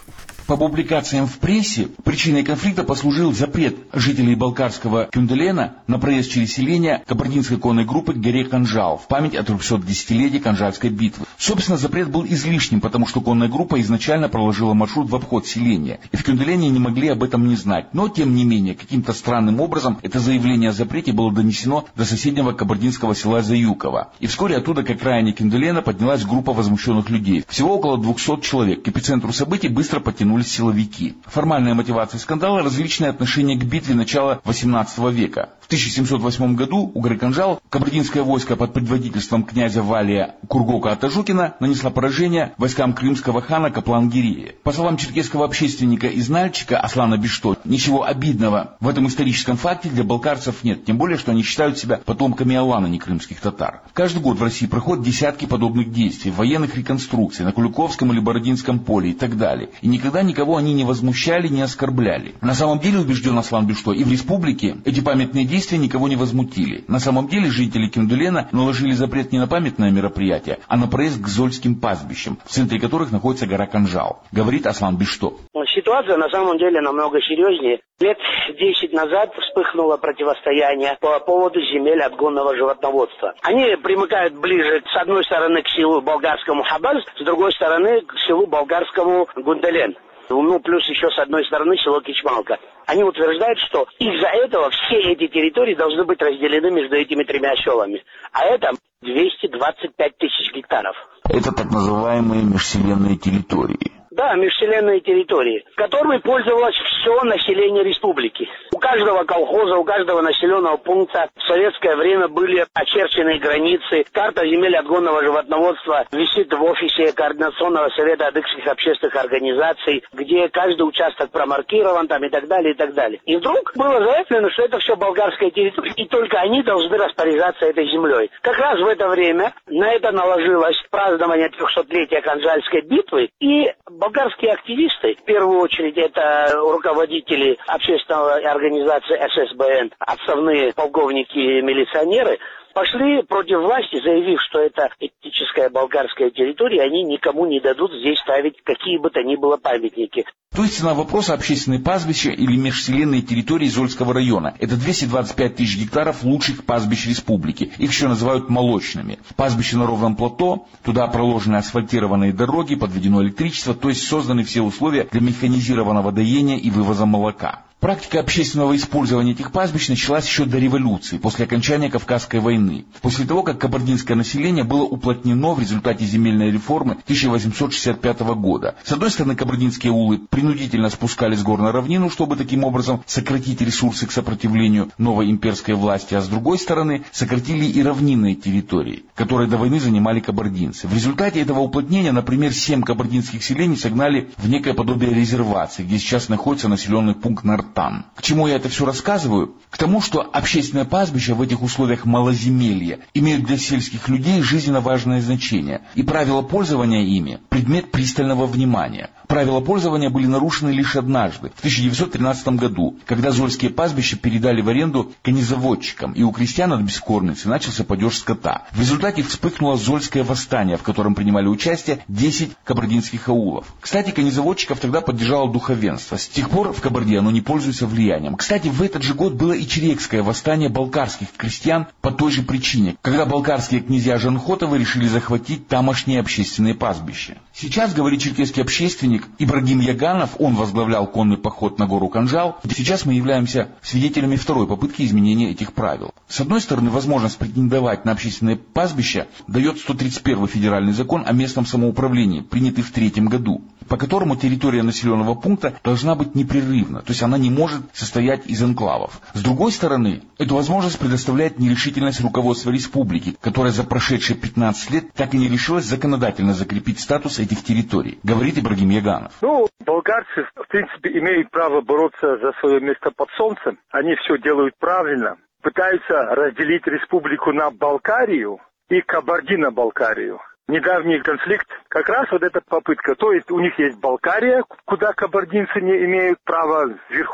По публикациям в прессе, причиной конфликта послужил запрет жителей Балкарского Кюнделена на проезд через селение кабардинской конной группы к горе Канжал в память о трехсотдесятилетии Канжальской битвы. Собственно, запрет был излишним, потому что конная группа изначально проложила маршрут в обход селения, и в Кюнделене не могли об этом не знать. Но, тем не менее, каким-то странным образом это заявление о запрете было донесено до соседнего кабардинского села Заюково. И вскоре оттуда, к окраине Кюнделена, поднялась группа возмущенных людей. Всего около двухсот человек. К эпицентру событий быстро потянулись силовики. Формальная мотивация скандала – различные отношения к битве начала восемнадцатого века. В тысяча семьсот восьмом году у горы Канжал кабардинское войско под предводительством князя Валия Кургока-Атажукина нанесло поражение войскам крымского хана Каплан-Гирея. По словам черкесского общественника и знальчика Аслана Бишто, ничего обидного в этом историческом факте для балкарцев нет, тем более, что они считают себя потомками Алана, не крымских татар. Каждый год в России проходят десятки подобных действий, военных реконструкций на Куликовском или Бородинском поле и так далее. И никогда никого они не возмущали, не оскорбляли. На самом деле, убежден Аслан Бишто, и в республике эти памятные действия никого не возмутили. На самом деле жители Кюнделена наложили запрет не на памятное мероприятие, а на проезд к Зольским пастбищам, в центре которых находится гора Канжал, говорит Аслан Бишто. Ситуация на самом деле намного серьезнее. Лет десять назад вспыхнуло противостояние по поводу земель отгонного животноводства. Они примыкают ближе, с одной стороны, к селу болгарскому Хабаз, с другой стороны, к селу болгарскому Гунделен. Ну, плюс еще с одной стороны село Кичмалка. Они утверждают, что из-за этого все эти территории должны быть разделены между этими тремя селами. А это двести двадцать пять тысяч гектаров. Это так называемые межселенные территории. Да, межселенные территории, которыми пользовалось все население республики. У каждого колхоза, у каждого населенного пункта в советское время были очерчены границы. Карта земель отгонного животноводства висит в офисе Координационного совета адыгских общественных организаций, где каждый участок промаркирован там и так далее, и так далее. И вдруг было заявлено, что это все болгарская территория, и только они должны распоряжаться этой землей. Как раз в это время на это наложилось празднование трехсотлетия Канжальской битвы, и болгарские активисты, в первую очередь это руководители общественной организации эс эс бэ эн, отставные полковники-милиционеры, пошли против власти, заявив, что это этническая болгарская территория, они никому не дадут здесь ставить какие бы то ни было памятники. То есть цена вопроса общественные пастбища или межселенные территории Зольского района. Это двести двадцать пять тысяч гектаров лучших пастбищ республики. Их еще называют молочными. Пастбища на ровном плато, туда проложены асфальтированные дороги, подведено электричество, то есть созданы все условия для механизированного доения и вывоза молока. Практика общественного использования этих пастбищ началась еще до революции, после окончания Кавказской войны. После того, как кабардинское население было уплотнено в результате земельной реформы тысяча восемьсот шестьдесят пятого года. С одной стороны, кабардинские аулы принудительно спускались с гор на равнину, чтобы таким образом сократить ресурсы к сопротивлению новой имперской власти, а с другой стороны, сократили и равнинные территории, которые до войны занимали кабардинцы. В результате этого уплотнения, например, семь кабардинских селений согнали в некое подобие резервации, где сейчас находится населенный пункт Нартан. К чему я это все рассказываю? К тому, что общественное пастбище в этих условиях малоземелья имеют для сельских людей жизненно важное значение, и правила пользования ими – предмет пристального внимания. Правила пользования были нарушены лишь однажды, в тысяча девятьсот тринадцатом году, когда зольские пастбища передали в аренду конезаводчикам, и у крестьян от бескормицы начался падеж скота. В результате вспыхнуло зольское восстание, в котором принимали участие десять кабардинских аулов. Кстати, конезаводчиков тогда поддержало духовенство. С тех пор в Кабарде оно не пользуется влиянием. Кстати, в этот же год было и чирекское восстание балкарских крестьян по той же причине, когда балкарские князья Жанхотовы решили захватить тамошние общественные пастбища. Сейчас, говорит черкесский общественник Ибрагим Яганов, он возглавлял конный поход на гору Канжал. Сейчас мы являемся свидетелями второй попытки изменения этих правил. С одной стороны, возможность претендовать на общественные пастбища дает сто тридцать первый федеральный закон о местном самоуправлении, принятый в третьем году, по которому территория населенного пункта должна быть непрерывна, то есть она не может состоять из энклавов. С другой стороны, эту возможность предоставляет нерешительность руководства республики, которая за прошедшие пятнадцать лет так и не решилась законодательно закрепить статус этих территорий, говорит Ибрагим Яганов. Ну, болгарцы, в принципе, имеют право бороться за свое место под солнцем. Они все делают правильно. Пытаются разделить республику на Балкарию и Кабардино-Балкарию. Недавний конфликт, как раз вот эта попытка. То есть у них есть Балкария, куда кабардинцы не имеют права верхом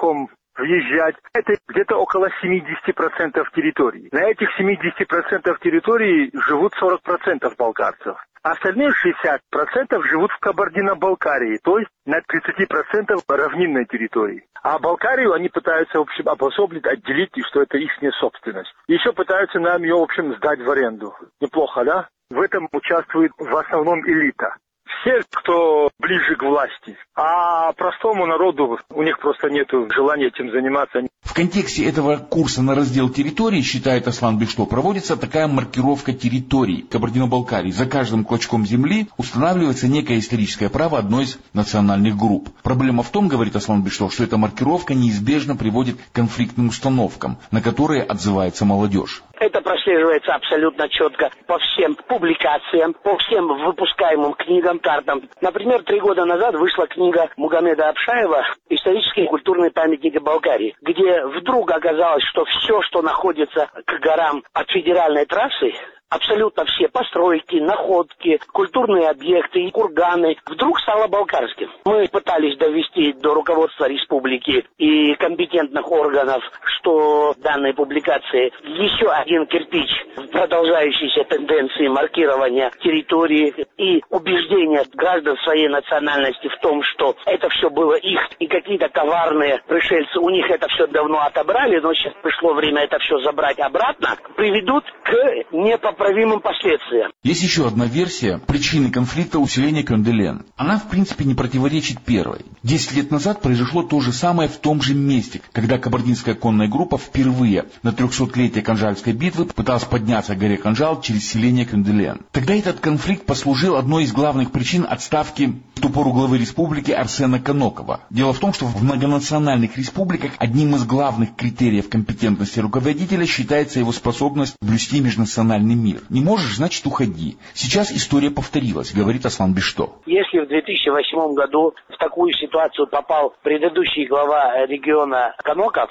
въезжать. Это где-то около семьдесят процентов территории. На этих семьдесят процентов территории живут сорок процентов болгарцев. Остальные шестьдесят процентов живут в Кабардино-Балкарии, то есть на тридцать процентов равнинной территории. А Балкарию они пытаются, в общем, обособлить, отделить, и что это их собственность. Еще пытаются нам ее, в общем, сдать в аренду. Неплохо, да? В этом участвует в основном элита. Все, кто ближе к власти. А простому народу, у них просто нет желания этим заниматься. В контексте этого курса на раздел территории, считает Аслан Бишто, проводится такая маркировка территорий Кабардино-Балкарии. За каждым клочком земли устанавливается некое историческое право одной из национальных групп. Проблема в том, говорит Аслан Бишто, что эта маркировка неизбежно приводит к конфликтным установкам, на которые отзывается молодежь. Это прослеживается абсолютно четко по всем публикациям, по всем выпускаемым книгам, картам. Например, три года назад вышла книга Мугамеда Абшаева «Исторические и культурные памятники Болгарии», где вдруг оказалось, что все, что находится к горам от федеральной трассы, абсолютно все постройки, находки, культурные объекты и курганы вдруг стало болгарским. Мы пытались довести до руководства республики и компетентных органов, что данные публикации еще один кирпич в продолжающейся тенденции маркирования территории и убеждения граждан своей национальности в том, что это все было их, и какие-то коварные пришельцы у них это все давно отобрали, но сейчас пришло время это все забрать обратно, приведут к непоправимым последствиям. Есть еще одна версия причины конфликта усиления Кёнделен. Она, в принципе, не противоречит первой. Десять лет назад произошло то же самое в том же месте, когда кабардинская конная группа впервые на трехсотлетие Канжальской битвы пыталась подняться к горе Канжал через селение Кёнделен. Тогда этот конфликт послужил одной из главных причин отставки в ту пору главы республики Арсена Канокова. Дело в том, что в многонациональных республиках одним из главных критериев компетентности руководителя считается его способность блюсти межнациональный мир. Не можешь, значит, уходи. Сейчас история повторилась, говорит Аслан Бишто. Если в две тысячи восьмом году в такую ситуацию попал предыдущий глава региона Каноков,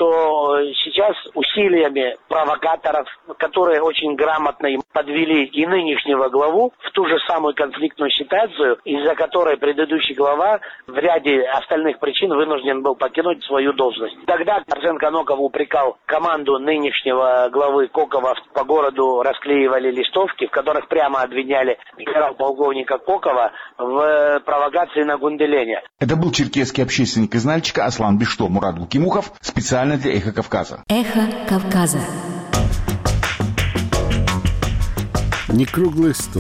то сейчас усилиями провокаторов, которые очень грамотно им подвели и нынешнего главу в ту же самую конфликтную ситуацию, из-за которой предыдущий глава в ряде остальных причин вынужден был покинуть свою должность. Тогда Арсен Каноков упрекал команду нынешнего главы Кокова, по городу расклеивали листовки, в которых прямо обвиняли генерал-полковника Кокова в провокации на Гунделене. Это был черкесский общественник из Нальчика Аслан Бишто. Мурат Гукимухов специально для «Эхо Кавказа». «Эхо Кавказа». Не круглый стол.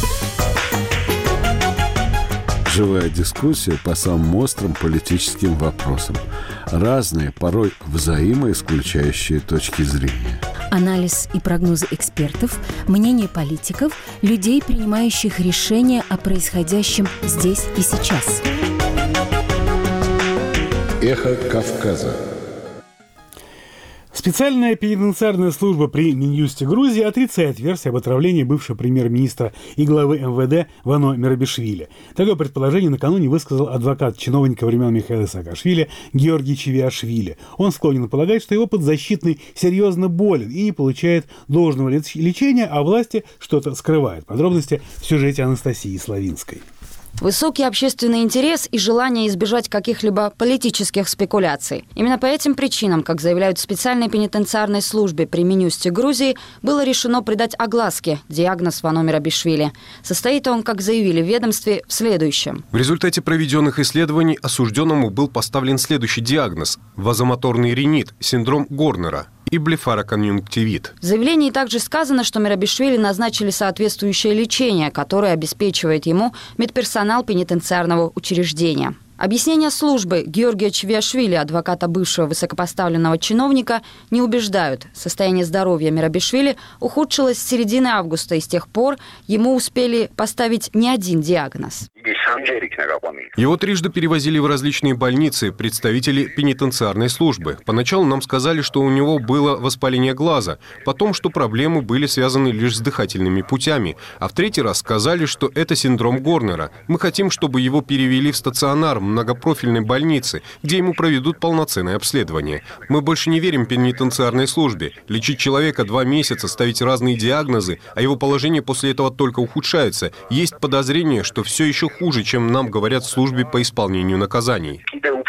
Живая дискуссия по самым острым политическим вопросам. Разные, порой взаимоисключающие точки зрения. Анализ и прогнозы экспертов, мнение политиков, людей, принимающих решения о происходящем здесь и сейчас. «Эхо Кавказа». Специальная пенитенциарная служба при Минюсте Грузии отрицает версию об отравлении бывшего премьер-министра и главы эм вэ дэ Вано Мерабишвили. Такое предположение накануне высказал адвокат чиновника времен Михаила Саакашвили Георгий Чевиашвили. Он склонен полагать, что его подзащитный серьезно болен и не получает должного лечения, а власти что-то скрывают. Подробности в сюжете Анастасии Славинской. Высокий общественный интерес и желание избежать каких-либо политических спекуляций. Именно по этим причинам, как заявляют в специальной пенитенциарной службе при Минюсте Грузии, было решено придать огласке диагноз Вано Мерабишвили. Состоит он, как заявили в ведомстве, в следующем. В результате проведенных исследований осужденному был поставлен следующий диагноз – вазомоторный ринит, синдром Горнера и блефароконъюнктивит. В заявлении также сказано, что Мерабишвили назначили соответствующее лечение, которое обеспечивает ему медперсонал пенитенциарного учреждения. Объяснения службы Георгия Чевиашвили, адвоката бывшего высокопоставленного чиновника, не убеждают. Состояние здоровья Мерабишвили ухудшилось с середины августа, и с тех пор ему успели поставить не один диагноз. Его трижды перевозили в различные больницы представители пенитенциарной службы. Поначалу нам сказали, что у него было воспаление глаза, потом, что проблемы были связаны лишь с дыхательными путями, а в третий раз сказали, что это синдром Горнера. Мы хотим, чтобы его перевели в стационар многопрофильной больницы, где ему проведут полноценное обследование. Мы больше не верим пенитенциарной службе. Лечить человека два месяца, ставить разные диагнозы, а его положение после этого только ухудшается. Есть подозрение, что все еще хуже, хуже, чем нам говорят в службе по исполнению наказаний.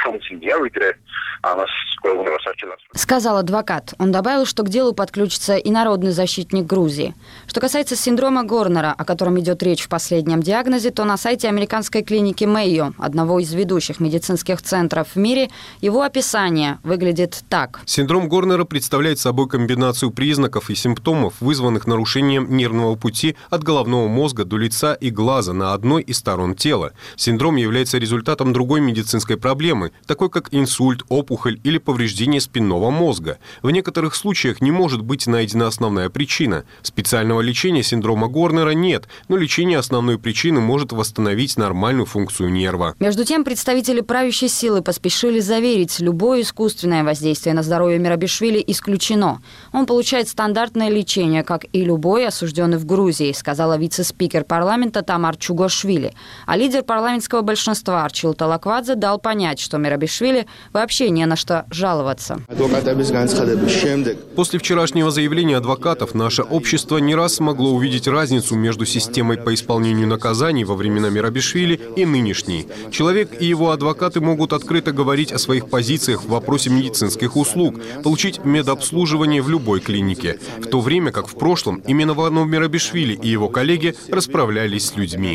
Сказал адвокат. Он добавил, что к делу подключится и народный защитник Грузии. Что касается синдрома Горнера, о котором идет речь в последнем диагнозе, то на сайте американской клиники Мэйо, одного из ведущих медицинских центров в мире, его описание выглядит так. Синдром Горнера представляет собой комбинацию признаков и симптомов, вызванных нарушением нервного пути от головного мозга до лица и глаза на одной из сторон тела. Синдром является результатом другой медицинской проблемы, такой как инсульт, опухоль или повреждение спинного мозга. В некоторых случаях не может быть найдена основная причина. Специального лечения синдрома Горнера нет, но лечение основной причины может восстановить нормальную функцию нерва. Между тем, представители правящей силы поспешили заверить, любое искусственное воздействие на здоровье Мерабишвили исключено. Он получает стандартное лечение, как и любой осужденный в Грузии, сказала вице-спикер парламента Тамар Чугошвили. А лидер парламентского большинства Арчил Талаквадзе дал понять, что Мерабишвили вообще не на что жаловаться. После вчерашнего заявления адвокатов наше общество не раз смогло увидеть разницу между системой по исполнению наказаний во времена Мерабишвили и нынешней. Человек и его адвокаты могут открыто говорить о своих позициях в вопросе медицинских услуг, получить медобслуживание в любой клинике, в то время как в прошлом именно Вано Мерабишвили и его коллеги расправлялись с людьми.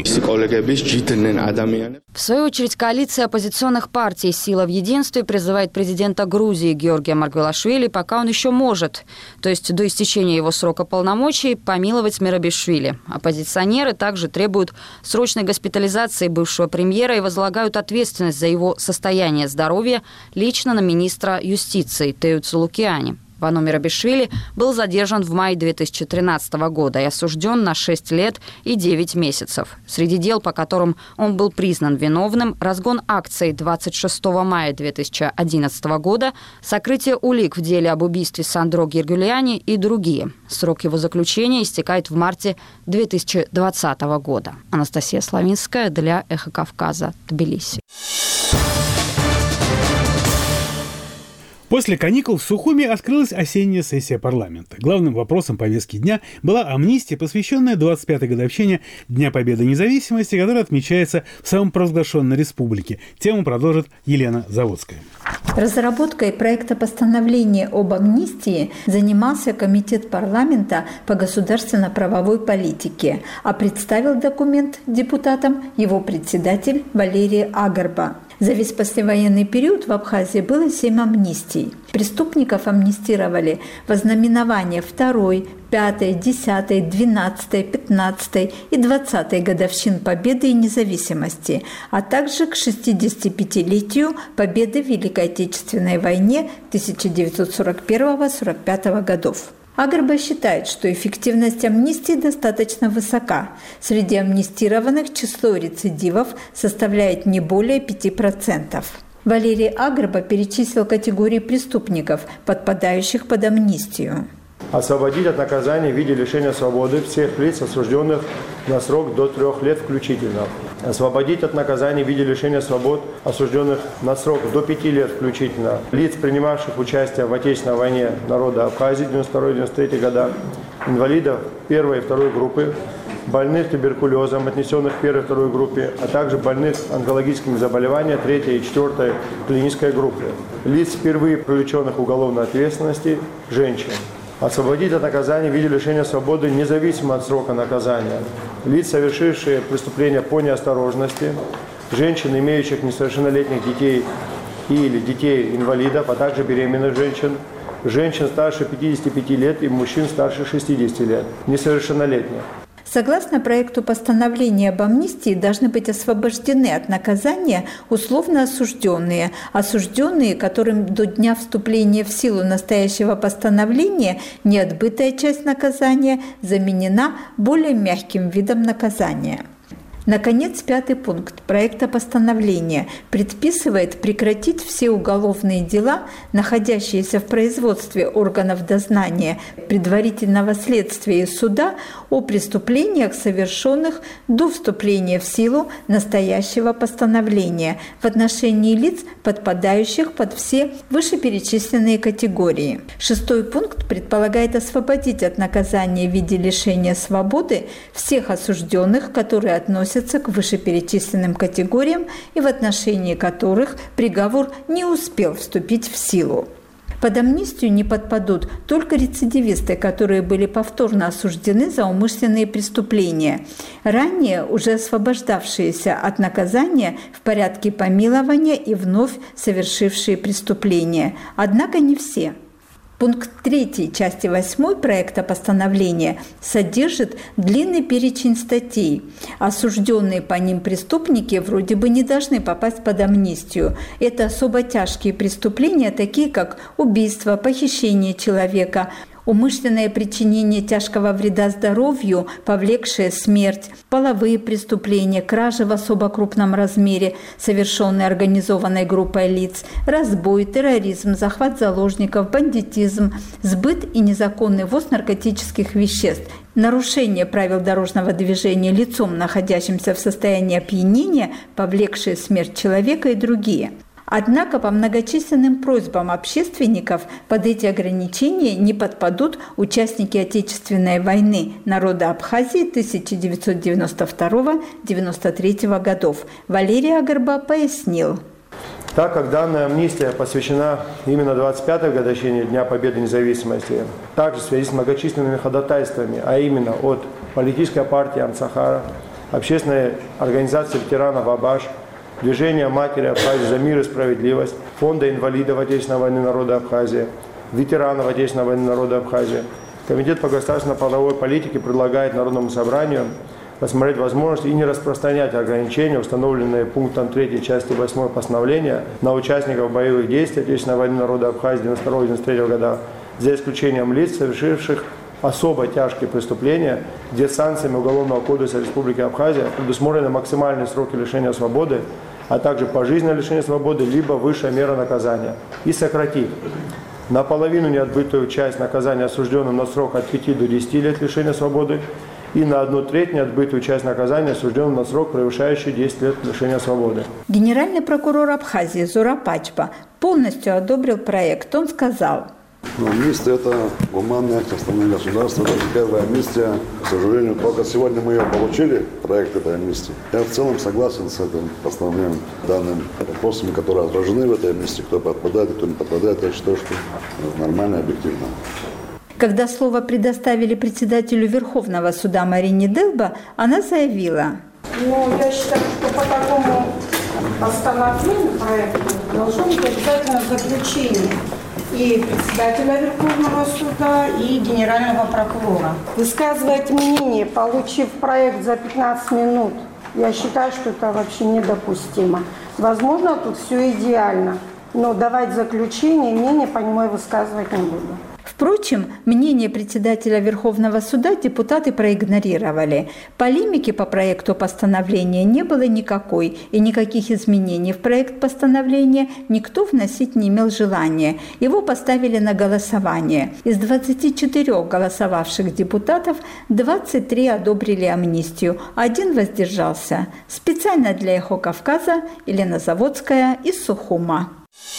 В свою очередь, коалиция оппозиционных партий «Сила в единстве» призывает президента Грузии Георгия Маргвелашвили, пока он еще может, то есть до истечения его срока полномочий, помиловать Мерабишвили. Оппозиционеры также требуют срочной госпитализации бывшего премьера и возлагают ответственность за его состояние здоровья лично на министра юстиции Тею Цулукиани. Вано Мерабишвили был задержан в мае две тысячи тринадцатого года и осужден на шесть лет и девять месяцев. Среди дел, по которым он был признан виновным, разгон акций двадцать шестого мая две тысячи одиннадцатого года, сокрытие улик в деле об убийстве Сандро Гиргюлиани и другие. Срок его заключения истекает в марте две тысячи двадцатого года. Анастасия Славинская для «Эхо Кавказа», Тбилиси. После каникул в Сухуми открылась осенняя сессия парламента. Главным вопросом повестки дня была амнистия, посвященная двадцать пятой годовщине Дня Победы и Независимости, которая отмечается в самопровозглашенной республике. Тему продолжит Елена Заводская. Разработкой проекта постановления об амнистии занимался Комитет парламента по государственно-правовой политике, а представил документ депутатам его председатель Валерий Агарба. За весь послевоенный период в Абхазии было семь амнистий. Преступников амнистировали во знаменование второй, пятой, десятой, двенадцатой, пятнадцатой и двадцатой годовщин Победы и независимости, а также к шестидесятипятилетию Победы в Великой Отечественной войне тысяча девятьсот сорок первого — сорок пятого годов. Агарба считает, что эффективность амнистии достаточно высока. Среди амнистированных число рецидивов составляет не более пяти процентов. Валерий Агарба перечислил категории преступников, подпадающих под амнистию. Освободить от наказания в виде лишения свободы всех лиц, осужденных на срок до трех лет включительно. Освободить от наказания в виде лишения свобод, осужденных на срок до пяти лет включительно. Лиц, принимавших участие в Отечественной войне народа Абхазии девяносто второй — девяносто третий года, инвалидов первой и второй группы, больных туберкулезом, отнесенных к первой и второй группе, а также больных онкологическими заболеваниями третьей и четвертой клинической группы. Лиц, впервые привлеченных к уголовной ответственности, женщин. Освободить от наказания в виде лишения свободы независимо от срока наказания. Лиц, совершившие преступления по неосторожности, женщин, имеющих несовершеннолетних детей или детей-инвалидов, а также беременных женщин, женщин старше пятидесяти пяти лет и мужчин старше шестидесяти лет, несовершеннолетних. Согласно проекту постановления об амнистии, должны быть освобождены от наказания условно осужденные, осужденные, которым до дня вступления в силу настоящего постановления неотбытая часть наказания заменена более мягким видом наказания. Наконец, пятый пункт проекта постановления предписывает прекратить все уголовные дела, находящиеся в производстве органов дознания, предварительного следствия и суда о преступлениях, совершенных до вступления в силу настоящего постановления в отношении лиц, подпадающих под все вышеперечисленные категории. Шестой пункт предполагает освободить от наказания в виде лишения свободы всех осужденных, которые относятся относятся к вышеперечисленным категориям и в отношении которых приговор не успел вступить в силу. Под амнистию не подпадут только рецидивисты, которые были повторно осуждены за умышленные преступления, ранее уже освобождавшиеся от наказания в порядке помилования и вновь совершившие преступления. Однако не все. Пункт третий части восьмой проекта постановления содержит длинный перечень статей. Осужденные по ним преступники вроде бы не должны попасть под амнистию. Это особо тяжкие преступления, такие как убийство, похищение человека, умышленное причинение тяжкого вреда здоровью, повлекшее смерть, половые преступления, кражи в особо крупном размере, совершенные организованной группой лиц, разбой, терроризм, захват заложников, бандитизм, сбыт и незаконный ввоз наркотических веществ, нарушение правил дорожного движения лицом, находящимся в состоянии опьянения, повлекшее смерть человека и другие. Однако по многочисленным просьбам общественников под эти ограничения не подпадут участники Отечественной войны народа Абхазии тысяча девятьсот девяносто второго — девяносто третьего годов. Валерий Агырба пояснил. Так как данная амнистия посвящена именно двадцать пятой годовщине Дня Победы независимости, также в связи с многочисленными ходатайствами, а именно от политической партии Амцахара, общественной организации ветеранов Абаш, Движение матери Абхазии за мир и справедливость, Фонда инвалидов Отечественной войны народа Абхазии, ветеранов Отечественной войны народа Абхазии, Комитет по государственно-правовой политике предлагает Народному собранию посмотреть возможность и не распространять ограничения, установленные пунктом третьей части восьмой постановления, на участников боевых действий Отечественной войны народа Абхазии девяносто второго — девяносто третьего года, за исключением лиц, совершивших особо тяжкие преступления, где санкциями Уголовного кодекса Республики Абхазия предусмотрены максимальные сроки лишения свободы, а также пожизненное лишение свободы, либо высшая мера наказания, и сократить наполовину неотбытую часть наказания осужденным на срок от пяти до десяти лет лишения свободы и на одну треть неотбытую часть наказания осужденным на срок, превышающий десять лет лишения свободы. Генеральный прокурор Абхазии Зора Пачпа полностью одобрил проект. Он сказал: Но амнистия – это гуманная акция страны государства, это первая амнистия. К сожалению, только сегодня мы ее получили, проект этой амнистии. Я в целом согласен с этим постановлением, данными вопросами, которые отражены в этой амнистии, кто подпадает, кто не подпадает. Я считаю, что это нормально и объективно. Когда слово предоставили председателю Верховного суда Марине Делба, она заявила: Ну, я считаю, что по такому постановлению проекта должно быть обязательно заключение и председателя Верховного суда, и генерального прокурора. Высказывать мнение, получив проект за пятнадцать минут, я считаю, что это вообще недопустимо. Возможно, тут все идеально, но давать заключение, мнение по нему я высказывать не буду. Впрочем, мнение председателя Верховного суда депутаты проигнорировали. Полемики по проекту постановления не было никакой, и никаких изменений в проект постановления никто вносить не имел желания. Его поставили на голосование. Из двадцати четырёх голосовавших депутатов двадцать три одобрили амнистию, один воздержался. Специально для «Эхо Кавказа» Елена Заводская из Сухума.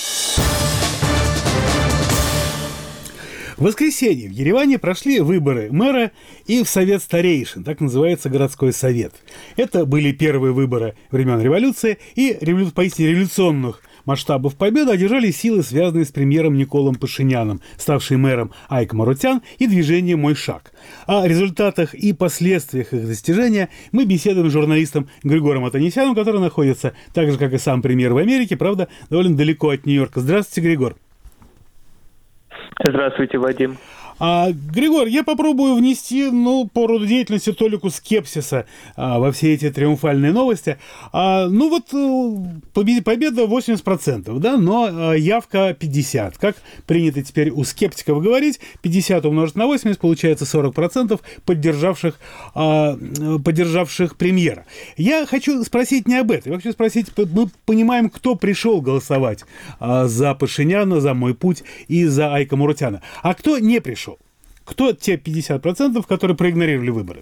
В воскресенье в Ереване прошли выборы мэра и в Совет старейшин, так называется городской совет. Это были первые выборы времен революции, и револю... поистине революционных масштабов победы одержали силы, связанные с премьером Николом Пашиняном, ставший мэром Айк Марутян, и движением «Мой шаг». О результатах и последствиях их достижения мы беседуем с журналистом Григором Атанесяном, который находится, так же, как и сам премьер, в Америке, правда, довольно далеко от Нью-Йорка. Здравствуйте, Григор. Здравствуйте, Вадим. А, Григор, я попробую внести, ну, по роду деятельности толику скепсиса а, во все эти триумфальные новости. А, ну вот победа, победа восемьдесят процентов, да, но а, явка пятьдесят процентов. Как принято теперь у скептиков говорить, пятьдесят умножить на восемьдесят получается сорок процентов поддержавших, а, поддержавших премьера. Я хочу спросить не об этом, я хочу спросить, мы понимаем, кто пришел голосовать а, за Пашиняна, за «Мой путь» и за Айка Марутяна, а кто не пришел? Кто те пятьдесят процентов, которые проигнорировали выборы?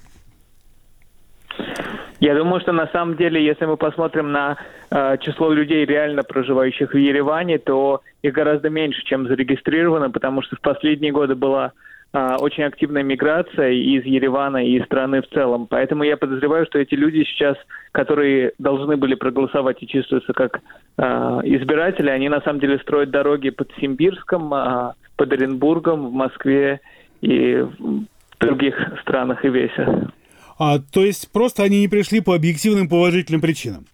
Я думаю, что на самом деле, если мы посмотрим на э, число людей, реально проживающих в Ереване, то их гораздо меньше, чем зарегистрировано, потому что в последние годы была а, очень активная миграция из Еревана и из страны в целом. Поэтому я подозреваю, что эти люди сейчас, которые должны были проголосовать и чувствуются как а, избиратели, они на самом деле строят дороги под Симбирском, а, под Оренбургом, в Москве и в других странах и весях. А, то есть просто они не пришли по объективным положительным причинам?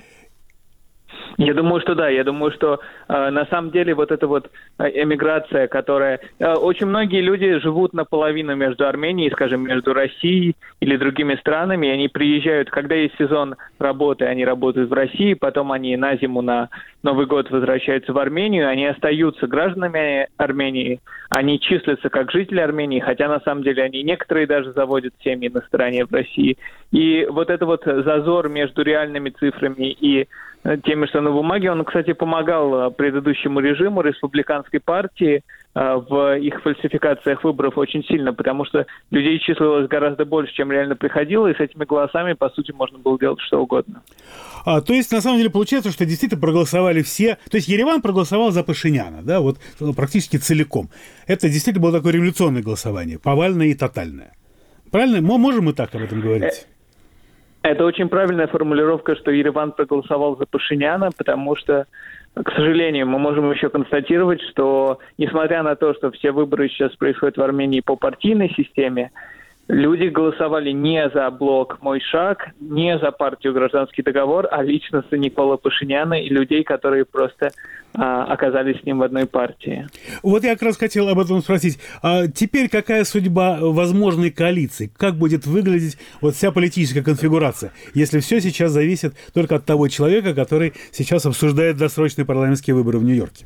Я думаю, что да. Я думаю, что э, на самом деле вот эта вот эмиграция, которая... Э, очень многие люди живут наполовину между Арменией, скажем, между Россией или другими странами, и они приезжают, когда есть сезон работы, они работают в России, потом они на зиму, на Новый год возвращаются в Армению, они остаются гражданами Армении, они числятся как жители Армении, хотя на самом деле они некоторые даже заводят семьи на стороне в России. И вот это вот зазор между реальными цифрами и теми, что на бумаге, он, кстати, помогал предыдущему режиму, республиканской партии, в их фальсификациях выборов очень сильно, потому что людей числилось гораздо больше, чем реально приходило, и с этими голосами, по сути, можно было делать что угодно. А, то есть, на самом деле, получается, что действительно проголосовали все... То есть, Ереван проголосовал за Пашиняна, да, вот практически целиком. Это действительно было такое революционное голосование, повальное и тотальное. Правильно? Мы можем и так об этом говорить? Это очень правильная формулировка, что Ереван проголосовал за Пашиняна, потому что, к сожалению, мы можем еще констатировать, что, несмотря на то, что все выборы сейчас происходят в Армении по партийной системе, люди голосовали не за блок «Мой шаг», не за партию «Гражданский договор», а лично за Никола Пашиняна и людей, которые просто а, оказались с ним в одной партии. Вот я как раз хотел об этом спросить. А теперь какая судьба возможной коалиции? Как будет выглядеть вот вся политическая конфигурация, если все сейчас зависит только от того человека, который сейчас обсуждает досрочные парламентские выборы в Нью-Йорке?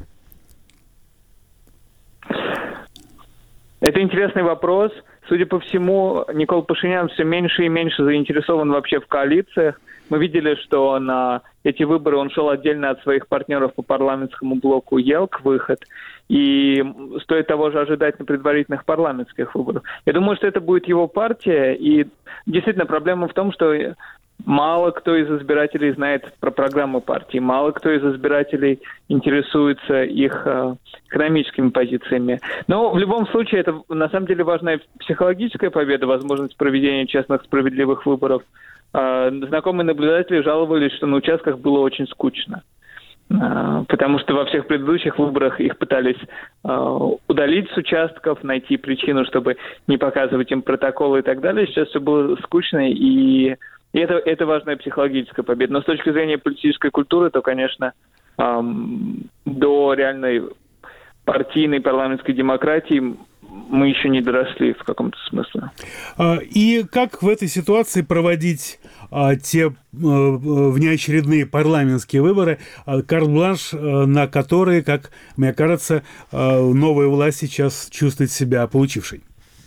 Это интересный вопрос. Судя по всему, Никол Пашинян все меньше и меньше заинтересован вообще в коалициях. Мы видели, что на эти выборы он шел отдельно от своих партнеров по парламентскому блоку ЕЛК выход. И стоит того же ожидать на предварительных парламентских выборах. Я думаю, что это будет его партия. И действительно, проблема в том, что мало кто из избирателей знает про программу партии, мало кто из избирателей интересуется их э, экономическими позициями. Но в любом случае это на самом деле важная психологическая победа, возможность проведения честных, справедливых выборов. Э, знакомые наблюдатели жаловались, что на участках было очень скучно, э, потому что во всех предыдущих выборах их пытались э, удалить с участков, найти причину, чтобы не показывать им протоколы и так далее. Сейчас все было скучно, и И это, это важная психологическая победа. Но с точки зрения политической культуры, то, конечно, эм, до реальной партийной парламентской демократии мы еще не доросли в каком-то смысле. И как в этой ситуации проводить а, те а, внеочередные парламентские выборы, а, карт-бланш, а, на которые, как мне кажется, а, новая власть сейчас чувствует себя получившей?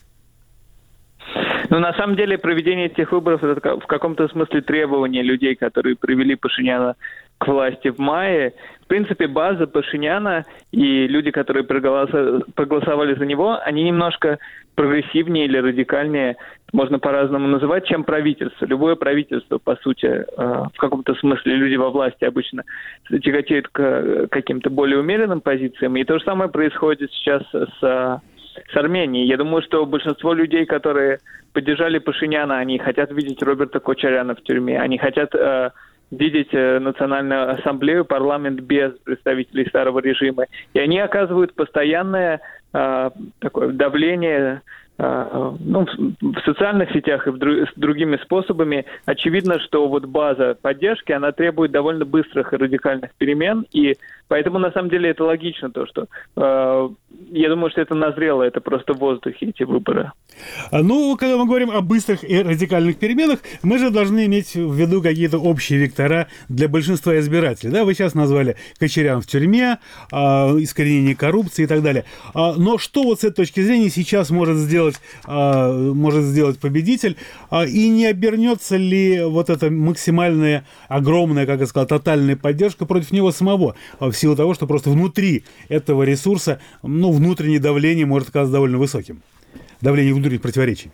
Ну, на самом деле, проведение этих выборов – это в каком-то смысле требование людей, которые привели Пашиняна к власти в мае. В принципе, база Пашиняна и люди, которые проголосовали за него, они немножко прогрессивнее или радикальнее, можно по-разному называть, чем правительство. Любое правительство, по сути, в каком-то смысле люди во власти обычно тяготеют к каким-то более умеренным позициям. И то же самое происходит сейчас с... с Арменией. Я думаю, что большинство людей, которые поддержали Пашиняна, они хотят видеть Роберта Кочаряна в тюрьме, они хотят э, видеть э, Национальную ассамблею, парламент без представителей старого режима. И они оказывают постоянное э, такое давление э, ну, в социальных сетях и в дру- с другими способами. Очевидно, что вот база поддержки, она требует довольно быстрых и радикальных перемен, и поэтому, на самом деле, это логично, то, что э, я думаю, что это назрело, это просто в воздухе, эти выборы. Ну, когда мы говорим о быстрых и радикальных переменах, мы же должны иметь в виду какие-то общие вектора для большинства избирателей. Да, вы сейчас назвали Кочарян в тюрьме, э, искоренение коррупции и так далее. А, но что вот с этой точки зрения сейчас может сделать, э, может сделать победитель? А, и не обернется ли вот эта максимальная, огромная, как я сказал, тотальная поддержка против него самого? В силу того, что просто внутри этого ресурса, ну, внутреннее давление может оказаться довольно высоким. Давление внутренних противоречий.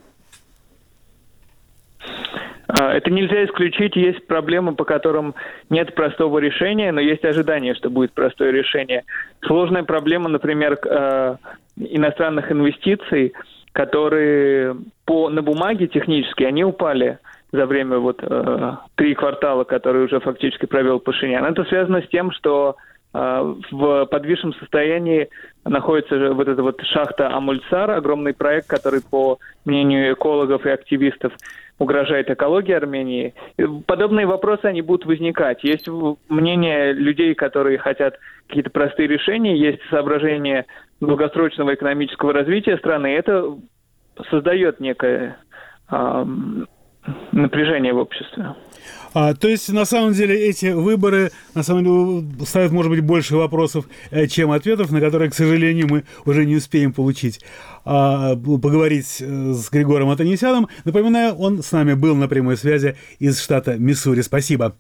Это нельзя исключить. Есть проблемы, по которым нет простого решения, но есть ожидание, что будет простое решение. Сложная проблема, например, иностранных инвестиций. которые по, на бумаге технически, они упали за время вот э, три квартала, которые уже фактически провел Пашинян. Это связано с тем, что э, в подвижном состоянии находится вот эта вот шахта Амульсар, огромный проект, который, по мнению экологов и активистов, угрожает экологии Армении. Подобные вопросы, они будут возникать. Есть мнение людей, которые хотят какие-то простые решения, есть соображения долгосрочного экономического развития страны. Это создает некое э, напряжение в обществе. А, то есть, на самом деле, эти выборы, на самом деле, ставят, может быть, больше вопросов, чем ответов, на которые, к сожалению, мы уже не успеем получить. А, поговорить с Григором Атанасяном. Напоминаю, он с нами был на прямой связи из штата Миссури. Спасибо.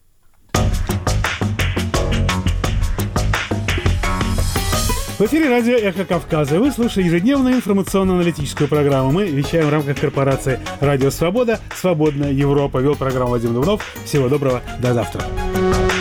В эфире радио «Эхо Кавказа». Вы слушаете ежедневную информационно-аналитическую программу. Мы вещаем в рамках корпорации «Радио Свобода». «Свободная Европа». Вел программу Вадим Дубнов. Всего доброго. До завтра.